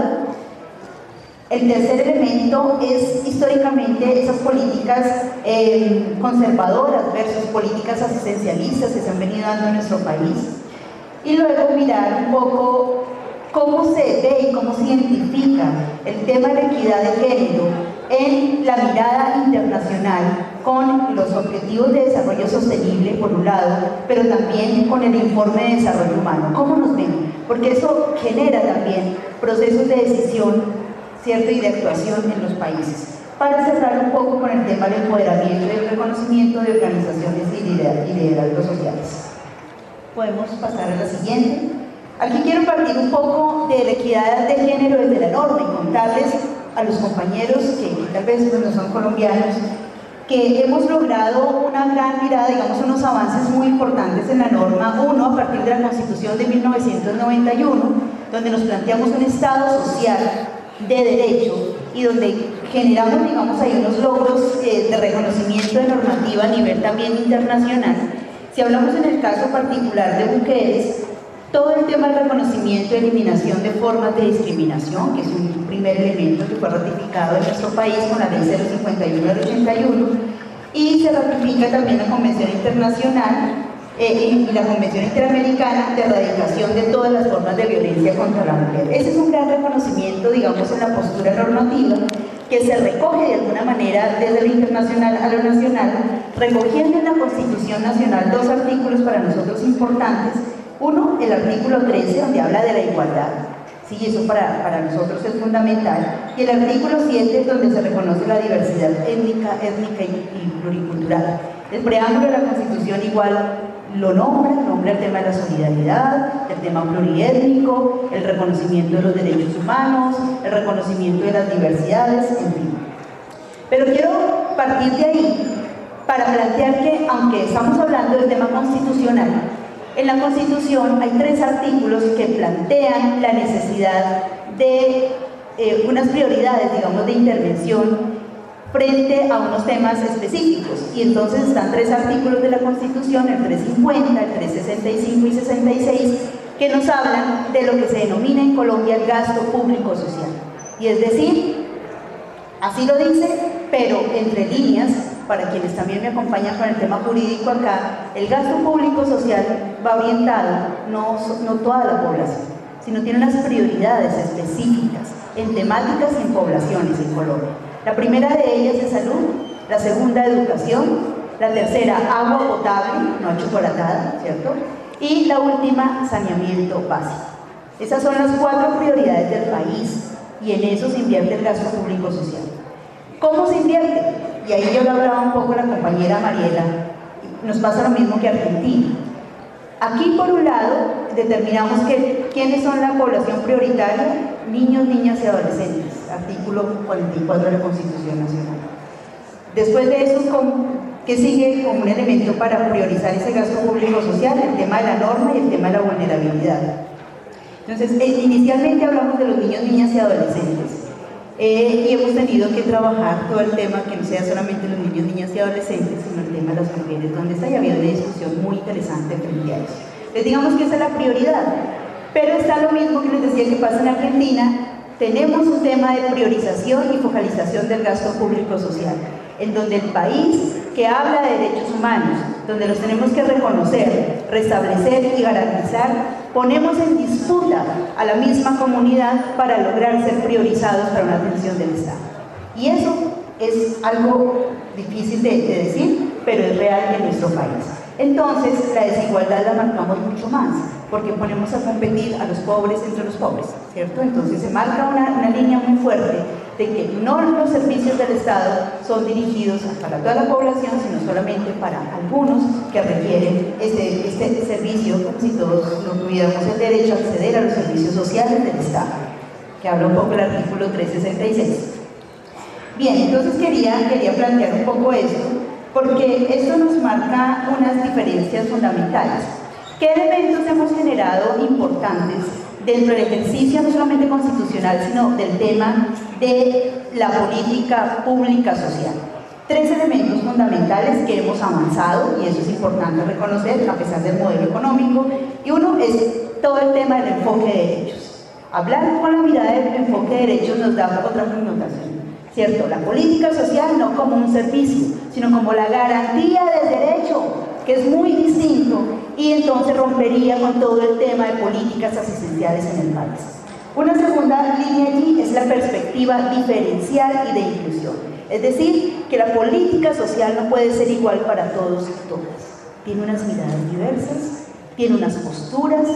El tercer elemento es históricamente esas políticas eh, conservadoras versus políticas asistencialistas que se han venido dando en nuestro país. Y luego mirar un poco cómo se ve y cómo se identifica el tema de la equidad de género en la mirada internacional con los objetivos de desarrollo sostenible por un lado, pero también con el informe de desarrollo humano. ¿Cómo nos ven? Porque eso genera también procesos de decisión, ¿cierto?, y de actuación en los países. Para cerrar un poco con el tema del empoderamiento y el reconocimiento de organizaciones y liderazgos sociales. Podemos pasar a la siguiente. Aquí quiero partir un poco de la equidad de género desde la norma y contarles a los compañeros que, que tal vez no son colombianos, que hemos logrado una gran mirada, digamos, unos avances muy importantes en la norma. Uno, a partir de la Constitución de mil novecientos noventa y uno, donde nos planteamos un Estado social de derecho y donde generamos, digamos, ahí unos logros eh, de reconocimiento de normativa a nivel también internacional. Si hablamos en el caso particular de mujeres, todo el tema del reconocimiento y eliminación de formas de discriminación, que es un primer elemento que fue ratificado en nuestro país con la ley cero cincuenta y uno del ochenta y uno, y se ratifica también la Convención Internacional eh, y la Convención Interamericana de Erradicación de todas las formas de violencia contra la mujer. Ese es un gran reconocimiento, digamos, en la postura normativa, que se recoge de alguna manera desde lo internacional a lo nacional, recogiendo en la Constitución Nacional dos artículos para nosotros importantes. Uno, el artículo trece, donde habla de la igualdad, sí, eso para, para nosotros es fundamental, y el artículo siete, donde se reconoce la diversidad étnica, étnica y, y pluricultural. El preámbulo de la Constitución igual lo nombra, nombra el tema de la solidaridad, el tema pluriétnico, el reconocimiento de los derechos humanos, el reconocimiento de las diversidades, en fin. Pero quiero partir de ahí para plantear que, aunque estamos hablando del tema constitucional, en la Constitución hay tres artículos que plantean la necesidad de eh, unas prioridades, digamos, de intervención frente a unos temas específicos. Y entonces están tres artículos de la Constitución, el trescientos cincuenta, el trescientos sesenta y cinco y sesenta y seis, que nos hablan de lo que se denomina en Colombia el gasto público social. Y es decir, así lo dice, pero entre líneas, para quienes también me acompañan con el tema jurídico acá, el gasto público social va orientado no, no toda la población, sino tiene unas prioridades específicas en temáticas y en poblaciones en Colombia. La primera de ellas es salud, La segunda, educación. La tercera, agua potable, no chocolatada, ¿cierto? Y la última, saneamiento básico. Esas son las cuatro prioridades del país y en eso se invierte el gasto público social. ¿Cómo se invierte? Y ahí yo le hablaba un poco a la compañera Mariela, nos pasa lo mismo que Argentina. Aquí, por un lado, determinamos que, quiénes son la población prioritaria: niños, niñas y adolescentes, artículo cuarenta y cuatro de la Constitución Nacional. Después de eso, ¿qué sigue como un elemento para priorizar ese gasto público social? El tema de la norma y el tema de la vulnerabilidad. Entonces, eh, inicialmente hablamos de los niños, niñas y adolescentes. Eh, y hemos tenido que trabajar todo el tema que no sea solamente los niños, niñas y adolescentes, sino el tema de las mujeres, donde está ya habiendo una discusión muy interesante frente a eso. Les digamos que esa es la prioridad, pero está lo mismo que les decía que pasa en Argentina. Tenemos un tema de priorización y focalización del gasto público social, en donde el país que habla de derechos humanos, donde los tenemos que reconocer, restablecer y garantizar, ponemos en disputa a la misma comunidad para lograr ser priorizados para una atención del Estado. Y eso es algo difícil de, de decir, pero es real en nuestro país. Entonces, la desigualdad la marcamos mucho más, porque ponemos a competir a los pobres entre los pobres, ¿cierto? Entonces se marca una, una línea muy fuerte de que no los servicios del Estado son dirigidos para toda la población, sino solamente para algunos que requieren este, este servicio, como si todos no tuviéramos el derecho a acceder a los servicios sociales del Estado, que habla un poco el artículo trescientos sesenta y seis. Bien, entonces quería, quería plantear un poco esto, porque esto nos marca unas diferencias fundamentales. ¿Qué elementos hemos generado importantes dentro del ejercicio no solamente constitucional, sino del tema de la política pública social? Tres elementos fundamentales que hemos avanzado, y eso es importante reconocer a pesar del modelo económico, y uno es todo el tema del enfoque de derechos. Hablar con la mirada del enfoque de derechos nos da otra connotación, ¿cierto? La política social no como un servicio, sino como la garantía del derecho, que es muy distinto, y entonces rompería con todo el tema de políticas asistenciales en el país. Una segunda línea allí es la perspectiva diferencial y de inclusión, es decir, que la política social no puede ser igual para todos y todas. Tiene unas miradas diversas, tiene unas posturas,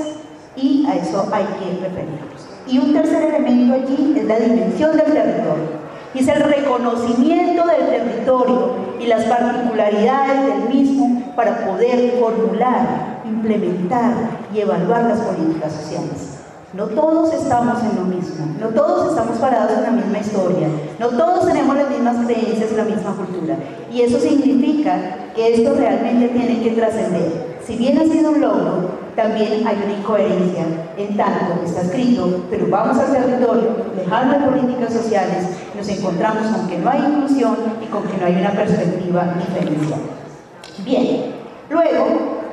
y a eso hay que referirnos. Y un tercer elemento allí es la dimensión del territorio, y es el reconocimiento del territorio y las particularidades del mismo para poder formular, implementar y evaluar las políticas sociales. No todos estamos en lo mismo, no todos estamos parados en la misma historia, no todos tenemos las mismas creencias y la misma cultura, y eso significa que esto realmente tiene que trascender. Si bien ha sido un logro, también hay una incoherencia en tanto que está escrito, pero vamos al territorio, dejando de políticas sociales, nos encontramos con que no hay inclusión y con que no hay una perspectiva diferencial. Bien, luego,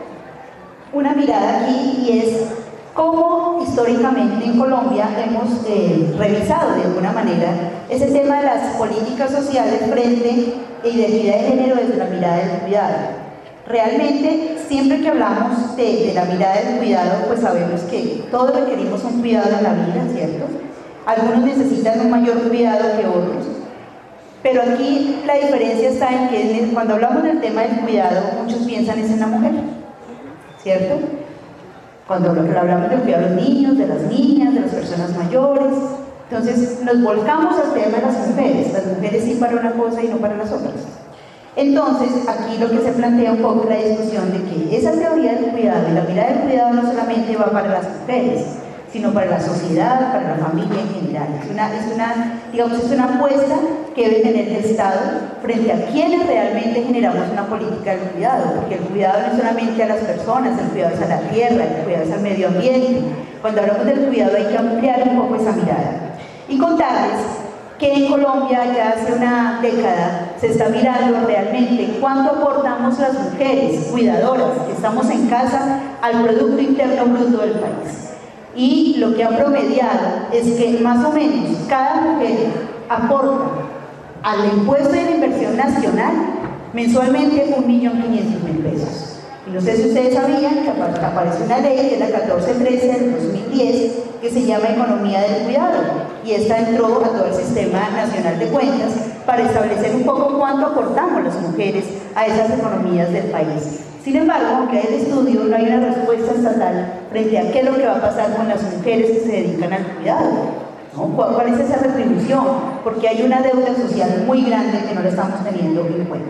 una mirada aquí, y es cómo históricamente en Colombia hemos eh, revisado de alguna manera ese tema de las políticas sociales frente a identidad de género desde la mirada del cuidado. Realmente, siempre que hablamos de, de la mirada del cuidado, pues sabemos que todos requerimos un cuidado en la vida, ¿cierto? Algunos necesitan un mayor cuidado que otros, pero aquí la diferencia está en que cuando hablamos del tema del cuidado, muchos piensan es en la mujer, ¿cierto? Cuando hablamos del cuidado de los niños, de las niñas, de las personas mayores, entonces nos volcamos al tema de las mujeres, las mujeres sí para una cosa y no para las otras. Entonces, aquí lo que se plantea un poco es la discusión de que esa teoría del cuidado y la mirada del cuidado no solamente va para las mujeres, sino para la sociedad, para la familia en general. Es una, es una, digamos, es una apuesta que debe tener el Estado frente a quienes realmente generamos una política del cuidado, porque el cuidado no es solamente a las personas, el cuidado es a la tierra, el cuidado es al medio ambiente. Cuando hablamos del cuidado hay que ampliar un poco esa mirada. Y contarles que en Colombia ya hace una década se está mirando realmente cuánto aportamos las mujeres cuidadoras que estamos en casa al Producto Interno Bruto del país. Y lo que ha promediado es que más o menos cada mujer aporta al impuesto de la inversión nacional mensualmente un millón quinientos mil pesos. Y no sé si ustedes sabían que aparece una ley, que es la catorce trece del dos mil diez, que se llama Economía del Cuidado, y esta entró a todo el Sistema Nacional de Cuentas para establecer un poco cuánto aportamos las mujeres a esas economías del país. Sin embargo, aunque hay el estudio, no hay una respuesta estatal frente a qué es lo que va a pasar con las mujeres que se dedican al cuidado, ¿no? ¿Cuál, cuál es esa retribución? Porque hay una deuda social muy grande que no la estamos teniendo en cuenta.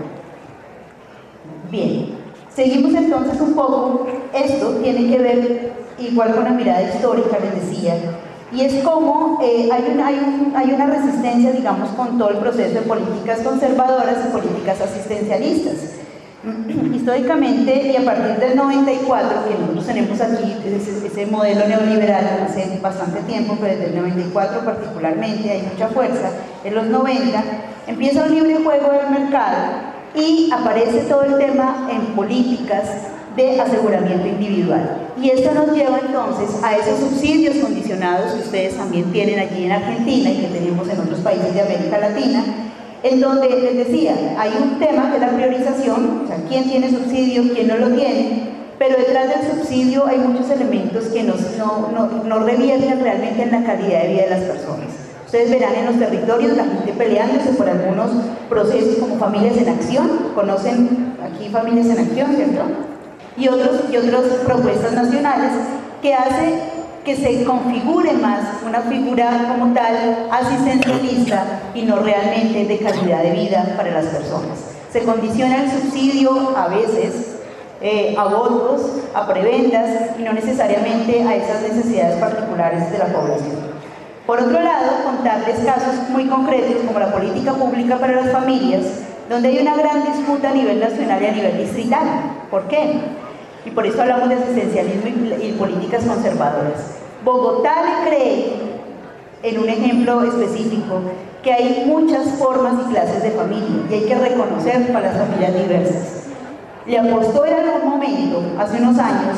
Bien, seguimos entonces un poco. Esto tiene que ver igual con la mirada histórica, les decía, y es como eh, hay, una, hay, un, hay una resistencia, digamos, con todo el proceso de políticas conservadoras y políticas asistencialistas. Históricamente, y a partir del noventa y cuatro, que nosotros tenemos aquí ese, ese modelo neoliberal hace bastante tiempo, pero desde el noventa y cuatro particularmente hay mucha fuerza, en los noventa empieza un libre juego del mercado y aparece todo el tema en políticas de aseguramiento individual. Y esto nos lleva entonces a esos subsidios condicionados que ustedes también tienen allí en Argentina y que tenemos en otros países de América Latina, en donde les decía, hay un tema que es la priorización, o sea, quién tiene subsidio, quién no lo tiene, pero detrás del subsidio hay muchos elementos que nos, no, no, no revierten realmente en la calidad de vida de las personas. Ustedes verán en los territorios la gente peleándose por algunos procesos como Familias en Acción, conocen aquí Familias en Acción, ¿cierto? Y, otros, y otras propuestas nacionales que hace que se configure más una figura como tal asistencialista y no realmente de calidad de vida para las personas. Se condiciona el subsidio a veces eh, a votos, a prebendas y no necesariamente a esas necesidades particulares de la población. Por otro lado, contarles casos muy concretos como la política pública para las familias, donde hay una gran disputa a nivel nacional y a nivel distrital. ¿Por qué? Y por eso hablamos de asistencialismo y, y políticas conservadoras. Bogotá le cree, en un ejemplo específico, que hay muchas formas y clases de familia y hay que reconocer para las familias diversas. Le apostó en algún momento, hace unos años,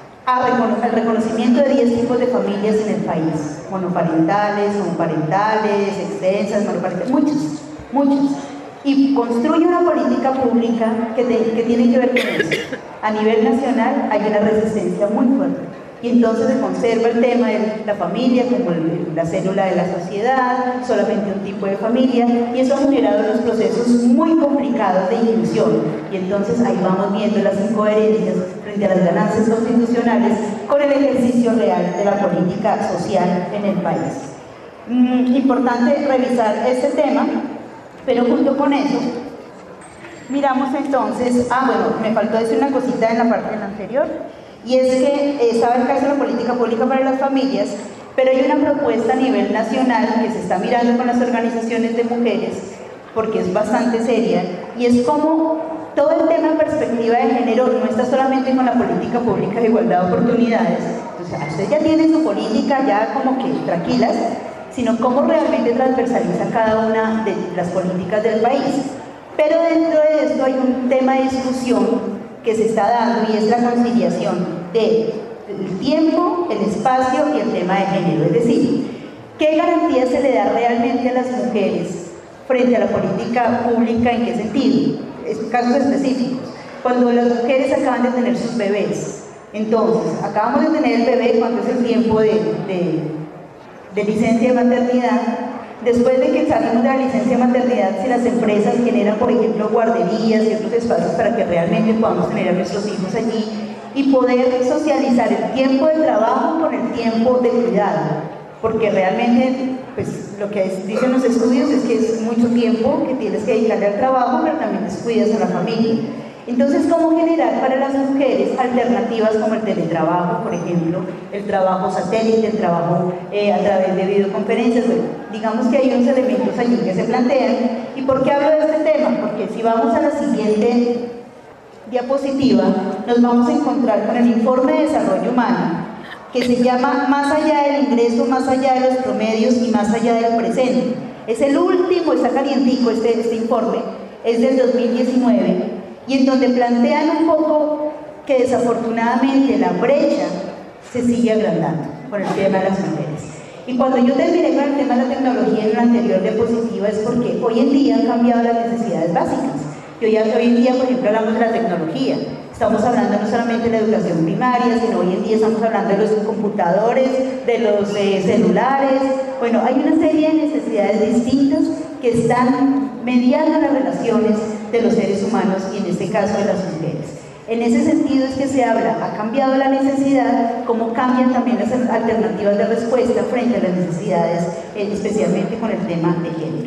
al reconocimiento de diez tipos de familias en el país: monoparentales, homoparentales, extensas, monoparentales, muchas, muchas. Y construye una política pública que, te, que tiene que ver con eso. A nivel nacional hay una resistencia muy fuerte. Y entonces se conserva el tema de la familia como el, la célula de la sociedad, solamente un tipo de familia, y eso ha generado unos procesos muy complicados de inclusión. Y entonces ahí vamos viendo las incoherencias frente a las ganancias constitucionales con el ejercicio real de la política social en el país. Mm, importante revisar este tema, pero junto con eso, miramos entonces, ah bueno, me faltó decir una cosita en la parte anterior, y es que estaba el caso de la política pública para las familias, pero hay una propuesta a nivel nacional que se está mirando con las organizaciones de mujeres, porque es bastante seria, y es como todo el tema de perspectiva de género no está solamente con la política pública de igualdad de oportunidades, o sea, ustedes ya tienen su política ya como que tranquilas, sino cómo realmente transversaliza cada una de las políticas del país. Pero dentro de esto hay un tema de discusión que se está dando y es la conciliación del tiempo, el espacio y el tema de género. Es decir, ¿qué garantía se le da realmente a las mujeres frente a la política pública? ¿En qué sentido? Es casos específicos. Cuando las mujeres acaban de tener sus bebés, entonces, acabamos de tener el bebé, ¿cuánto es el tiempo de, de, de licencia de maternidad? Después de que salimos de la licencia de maternidad, si las empresas generan, por ejemplo, guarderías y otros espacios para que realmente podamos tener a nuestros hijos allí y poder socializar el tiempo de trabajo con el tiempo de cuidado, porque realmente, pues, lo que dicen los estudios es que es mucho tiempo que tienes que dedicarle al trabajo, pero también descuidas a la familia. Entonces, ¿cómo generar para las mujeres alternativas como el teletrabajo, por ejemplo, el trabajo satélite, el trabajo eh, a través de videoconferencias? Bueno, digamos que hay unos elementos allí que se plantean. ¿Y por qué hablo de este tema? Porque si vamos a la siguiente diapositiva, nos vamos a encontrar con el informe de desarrollo humano, que se llama Más allá del ingreso, más allá de los promedios y más allá del presente. Es el último, está calientico este, este informe, es del dos mil diecinueve. Y en donde plantean un poco que desafortunadamente la brecha se sigue agrandando con el tema de las mujeres. Y cuando yo terminé con el tema de la tecnología en la anterior diapositiva es porque hoy en día han cambiado las necesidades básicas. Yo ya, hoy en día, por ejemplo, hablamos de la tecnología. Estamos hablando no solamente de la educación primaria, sino hoy en día estamos hablando de los computadores, de los eh, celulares. Bueno, hay una serie de necesidades distintas que están mediando las relaciones de los seres humanos y en este caso de las mujeres. En ese sentido es que se habla, ha cambiado la necesidad, cómo cambian también las alternativas de respuesta frente a las necesidades, eh, especialmente con el tema de género.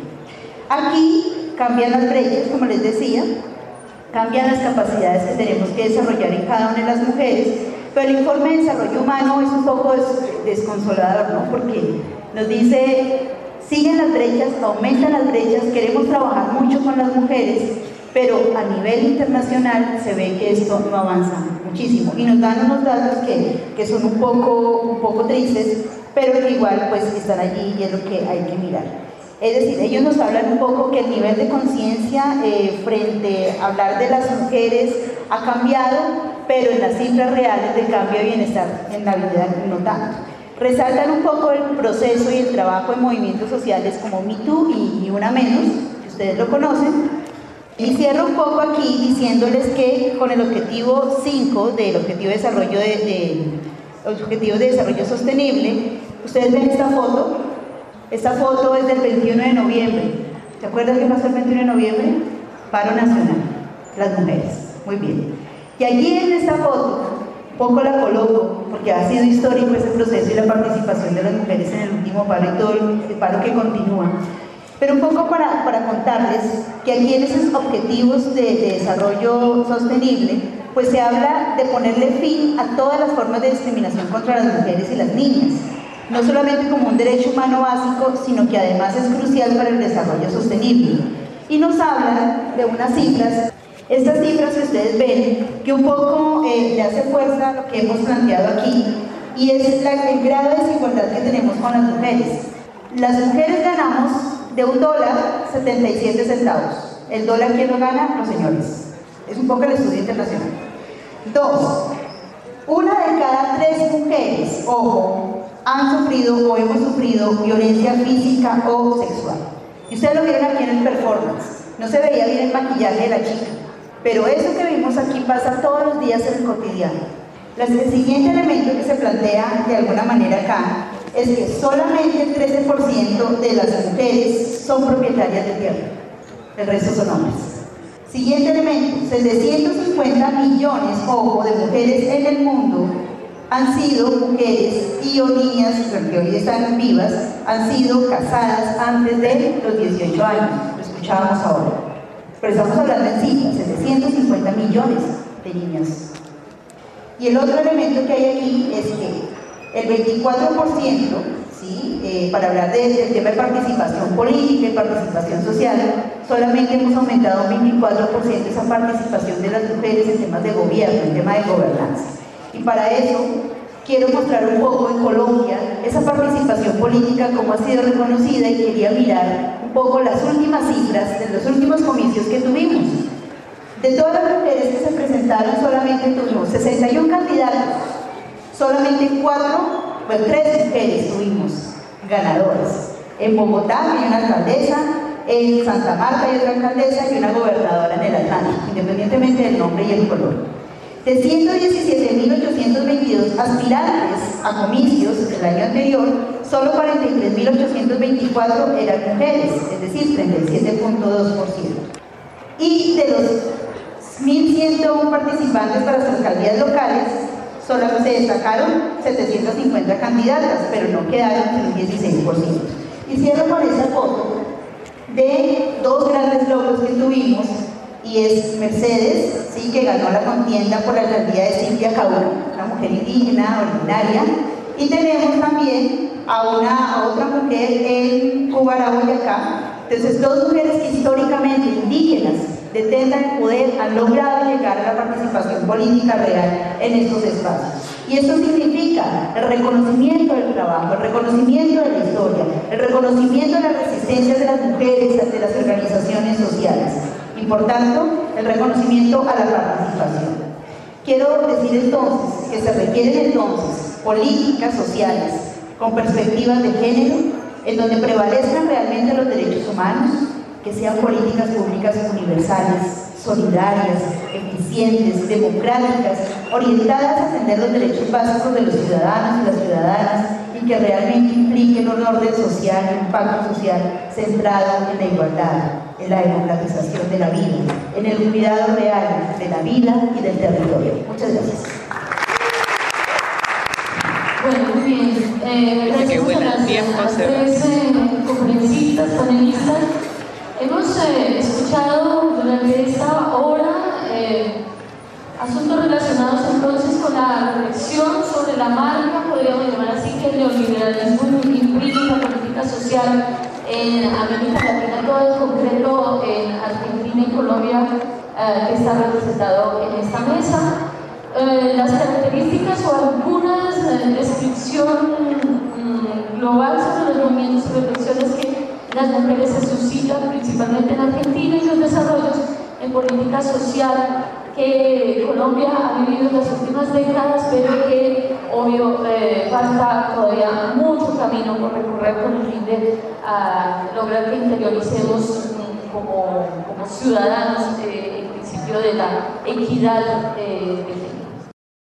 Aquí cambian las brechas, como les decía, cambian las capacidades que tenemos que desarrollar en cada una de las mujeres, pero el informe de desarrollo humano es un poco des desconsolador, ¿no? Porque nos dice, siguen las brechas, aumentan las brechas, queremos trabajar mucho con las mujeres, pero a nivel internacional se ve que esto no avanza muchísimo y nos dan unos datos que, que son un poco, un poco tristes, pero que igual pues están allí y es lo que hay que mirar. Es decir, ellos nos hablan un poco que el nivel de conciencia eh, frente a hablar de las mujeres ha cambiado, pero en las cifras reales de cambio de bienestar en la vida no tanto. Resaltan un poco el proceso y el trabajo en movimientos sociales como Me Too y, y Una Menos, que ustedes lo conocen. Y cierro un poco aquí diciéndoles que con el objetivo cinco del objetivo de desarrollo de, de, objetivo de desarrollo sostenible, ustedes ven esta foto, esta foto es del veintiuno de noviembre. ¿Se acuerdan qué pasó el veintiuno de noviembre? Paro nacional, las mujeres, muy bien. Y allí en esta foto, un poco la coloco, porque ha sido histórico ese proceso y la participación de las mujeres en el último paro y todo el paro que continúa. Pero un poco para, para contarles que aquí en esos objetivos de, de desarrollo sostenible, pues se habla de ponerle fin a todas las formas de discriminación contra las mujeres y las niñas, no solamente como un derecho humano básico, sino que además es crucial para el desarrollo sostenible. Y nos hablan de unas cifras, estas cifras que ustedes ven, que un poco eh, le hace fuerza a lo que hemos planteado aquí, y es la, el grado de desigualdad que tenemos con las mujeres. Las mujeres ganamos de un dólar, setenta y siete centavos. ¿El dólar quién lo gana? Los señores. Es un poco el estudio internacional. Dos, una de cada tres mujeres, ojo, han sufrido o hemos sufrido violencia física o sexual. Y ustedes lo vieron aquí en el performance. No se veía bien el maquillaje de la chica, pero eso que vimos aquí pasa todos los días en el cotidiano. El siguiente elemento que se plantea de alguna manera acá es que solamente el trece por ciento de las mujeres son propietarias de tierra, el resto son hombres. Siguiente elemento, setecientos cincuenta millones, ojo, de mujeres en el mundo han sido mujeres y o niñas que hoy están vivas, han sido casadas antes de los dieciocho años, lo escuchábamos ahora. Pero estamos hablando en cifras, setecientos cincuenta millones de niñas. Y el otro elemento que hay aquí es que el veinticuatro por ciento, ¿sí? eh, para hablar de, del tema de participación política y participación social, solamente hemos aumentado un veinticuatro por ciento esa participación de las mujeres en temas de gobierno, en temas de gobernanza. Y para eso quiero mostrar un poco en Colombia esa participación política, cómo ha sido reconocida, y quería mirar un poco las últimas cifras de los últimos comicios que tuvimos. De todas las mujeres que se presentaron, solamente tuvimos sesenta y uno candidatos. Solamente cuatro, pues tres mujeres tuvimos ganadoras. En Bogotá hay una alcaldesa, en Santa Marta hay otra alcaldesa y una gobernadora en el Atlántico, independientemente del nombre y el color. De ciento diecisiete mil ochocientos veintidós aspirantes a comicios el año anterior, solo cuarenta y tres mil ochocientos veinticuatro eran mujeres, es decir, treinta y siete punto dos por ciento. Y de los mil ciento uno participantes para las alcaldías locales, solo se destacaron setecientas cincuenta candidatas, pero no quedaron en un dieciséis por ciento. Y cierro con esa foto de dos grandes logros que tuvimos, y es Mercedes, ¿sí?, que ganó la contienda por la alcaldía de Silvia Caura, una mujer indígena, originaria, y tenemos también a, una, a otra mujer en Cubará, Boyacá. Entonces, dos mujeres que históricamente indígenas detentan el poder, han logrado llegar a la participación política real en estos espacios. Y esto significa el reconocimiento del trabajo, el reconocimiento de la historia, el reconocimiento de las resistencias de las mujeres, de las organizaciones sociales y, por tanto, el reconocimiento a la participación. Quiero decir entonces que se requieren entonces políticas sociales con perspectivas de género, en donde prevalezcan realmente los derechos humanos, que sean políticas públicas universales, solidarias, eficientes, democráticas, orientadas a atender los derechos básicos de los ciudadanos y las ciudadanas y que realmente impliquen un orden social y un pacto social centrado en la igualdad, en la democratización de la vida, en el cuidado real de la vida y del territorio. Muchas gracias. Bueno, muy bien. Eh, gracias a las, a las tres eh, conferencistas, panelistas. Hemos eh, escuchado durante esta hora eh, asuntos relacionados entonces con la reflexión sobre la marca, podríamos llamar así, que el neoliberalismo imprime la política social en América Latina, todo en concreto en Argentina y Colombia, eh, que está representado en esta mesa. Eh, las características o algunas eh, descripción mm, global sobre los movimientos y reflexiones que las mujeres se suscitan principalmente en Argentina y los desarrollos en política social que Colombia ha vivido en las últimas décadas, pero que obvio eh, falta todavía mucho camino por recorrer con el fin de uh, lograr que interioricemos um, como, como ciudadanos eh, el principio de la equidad eh, de género.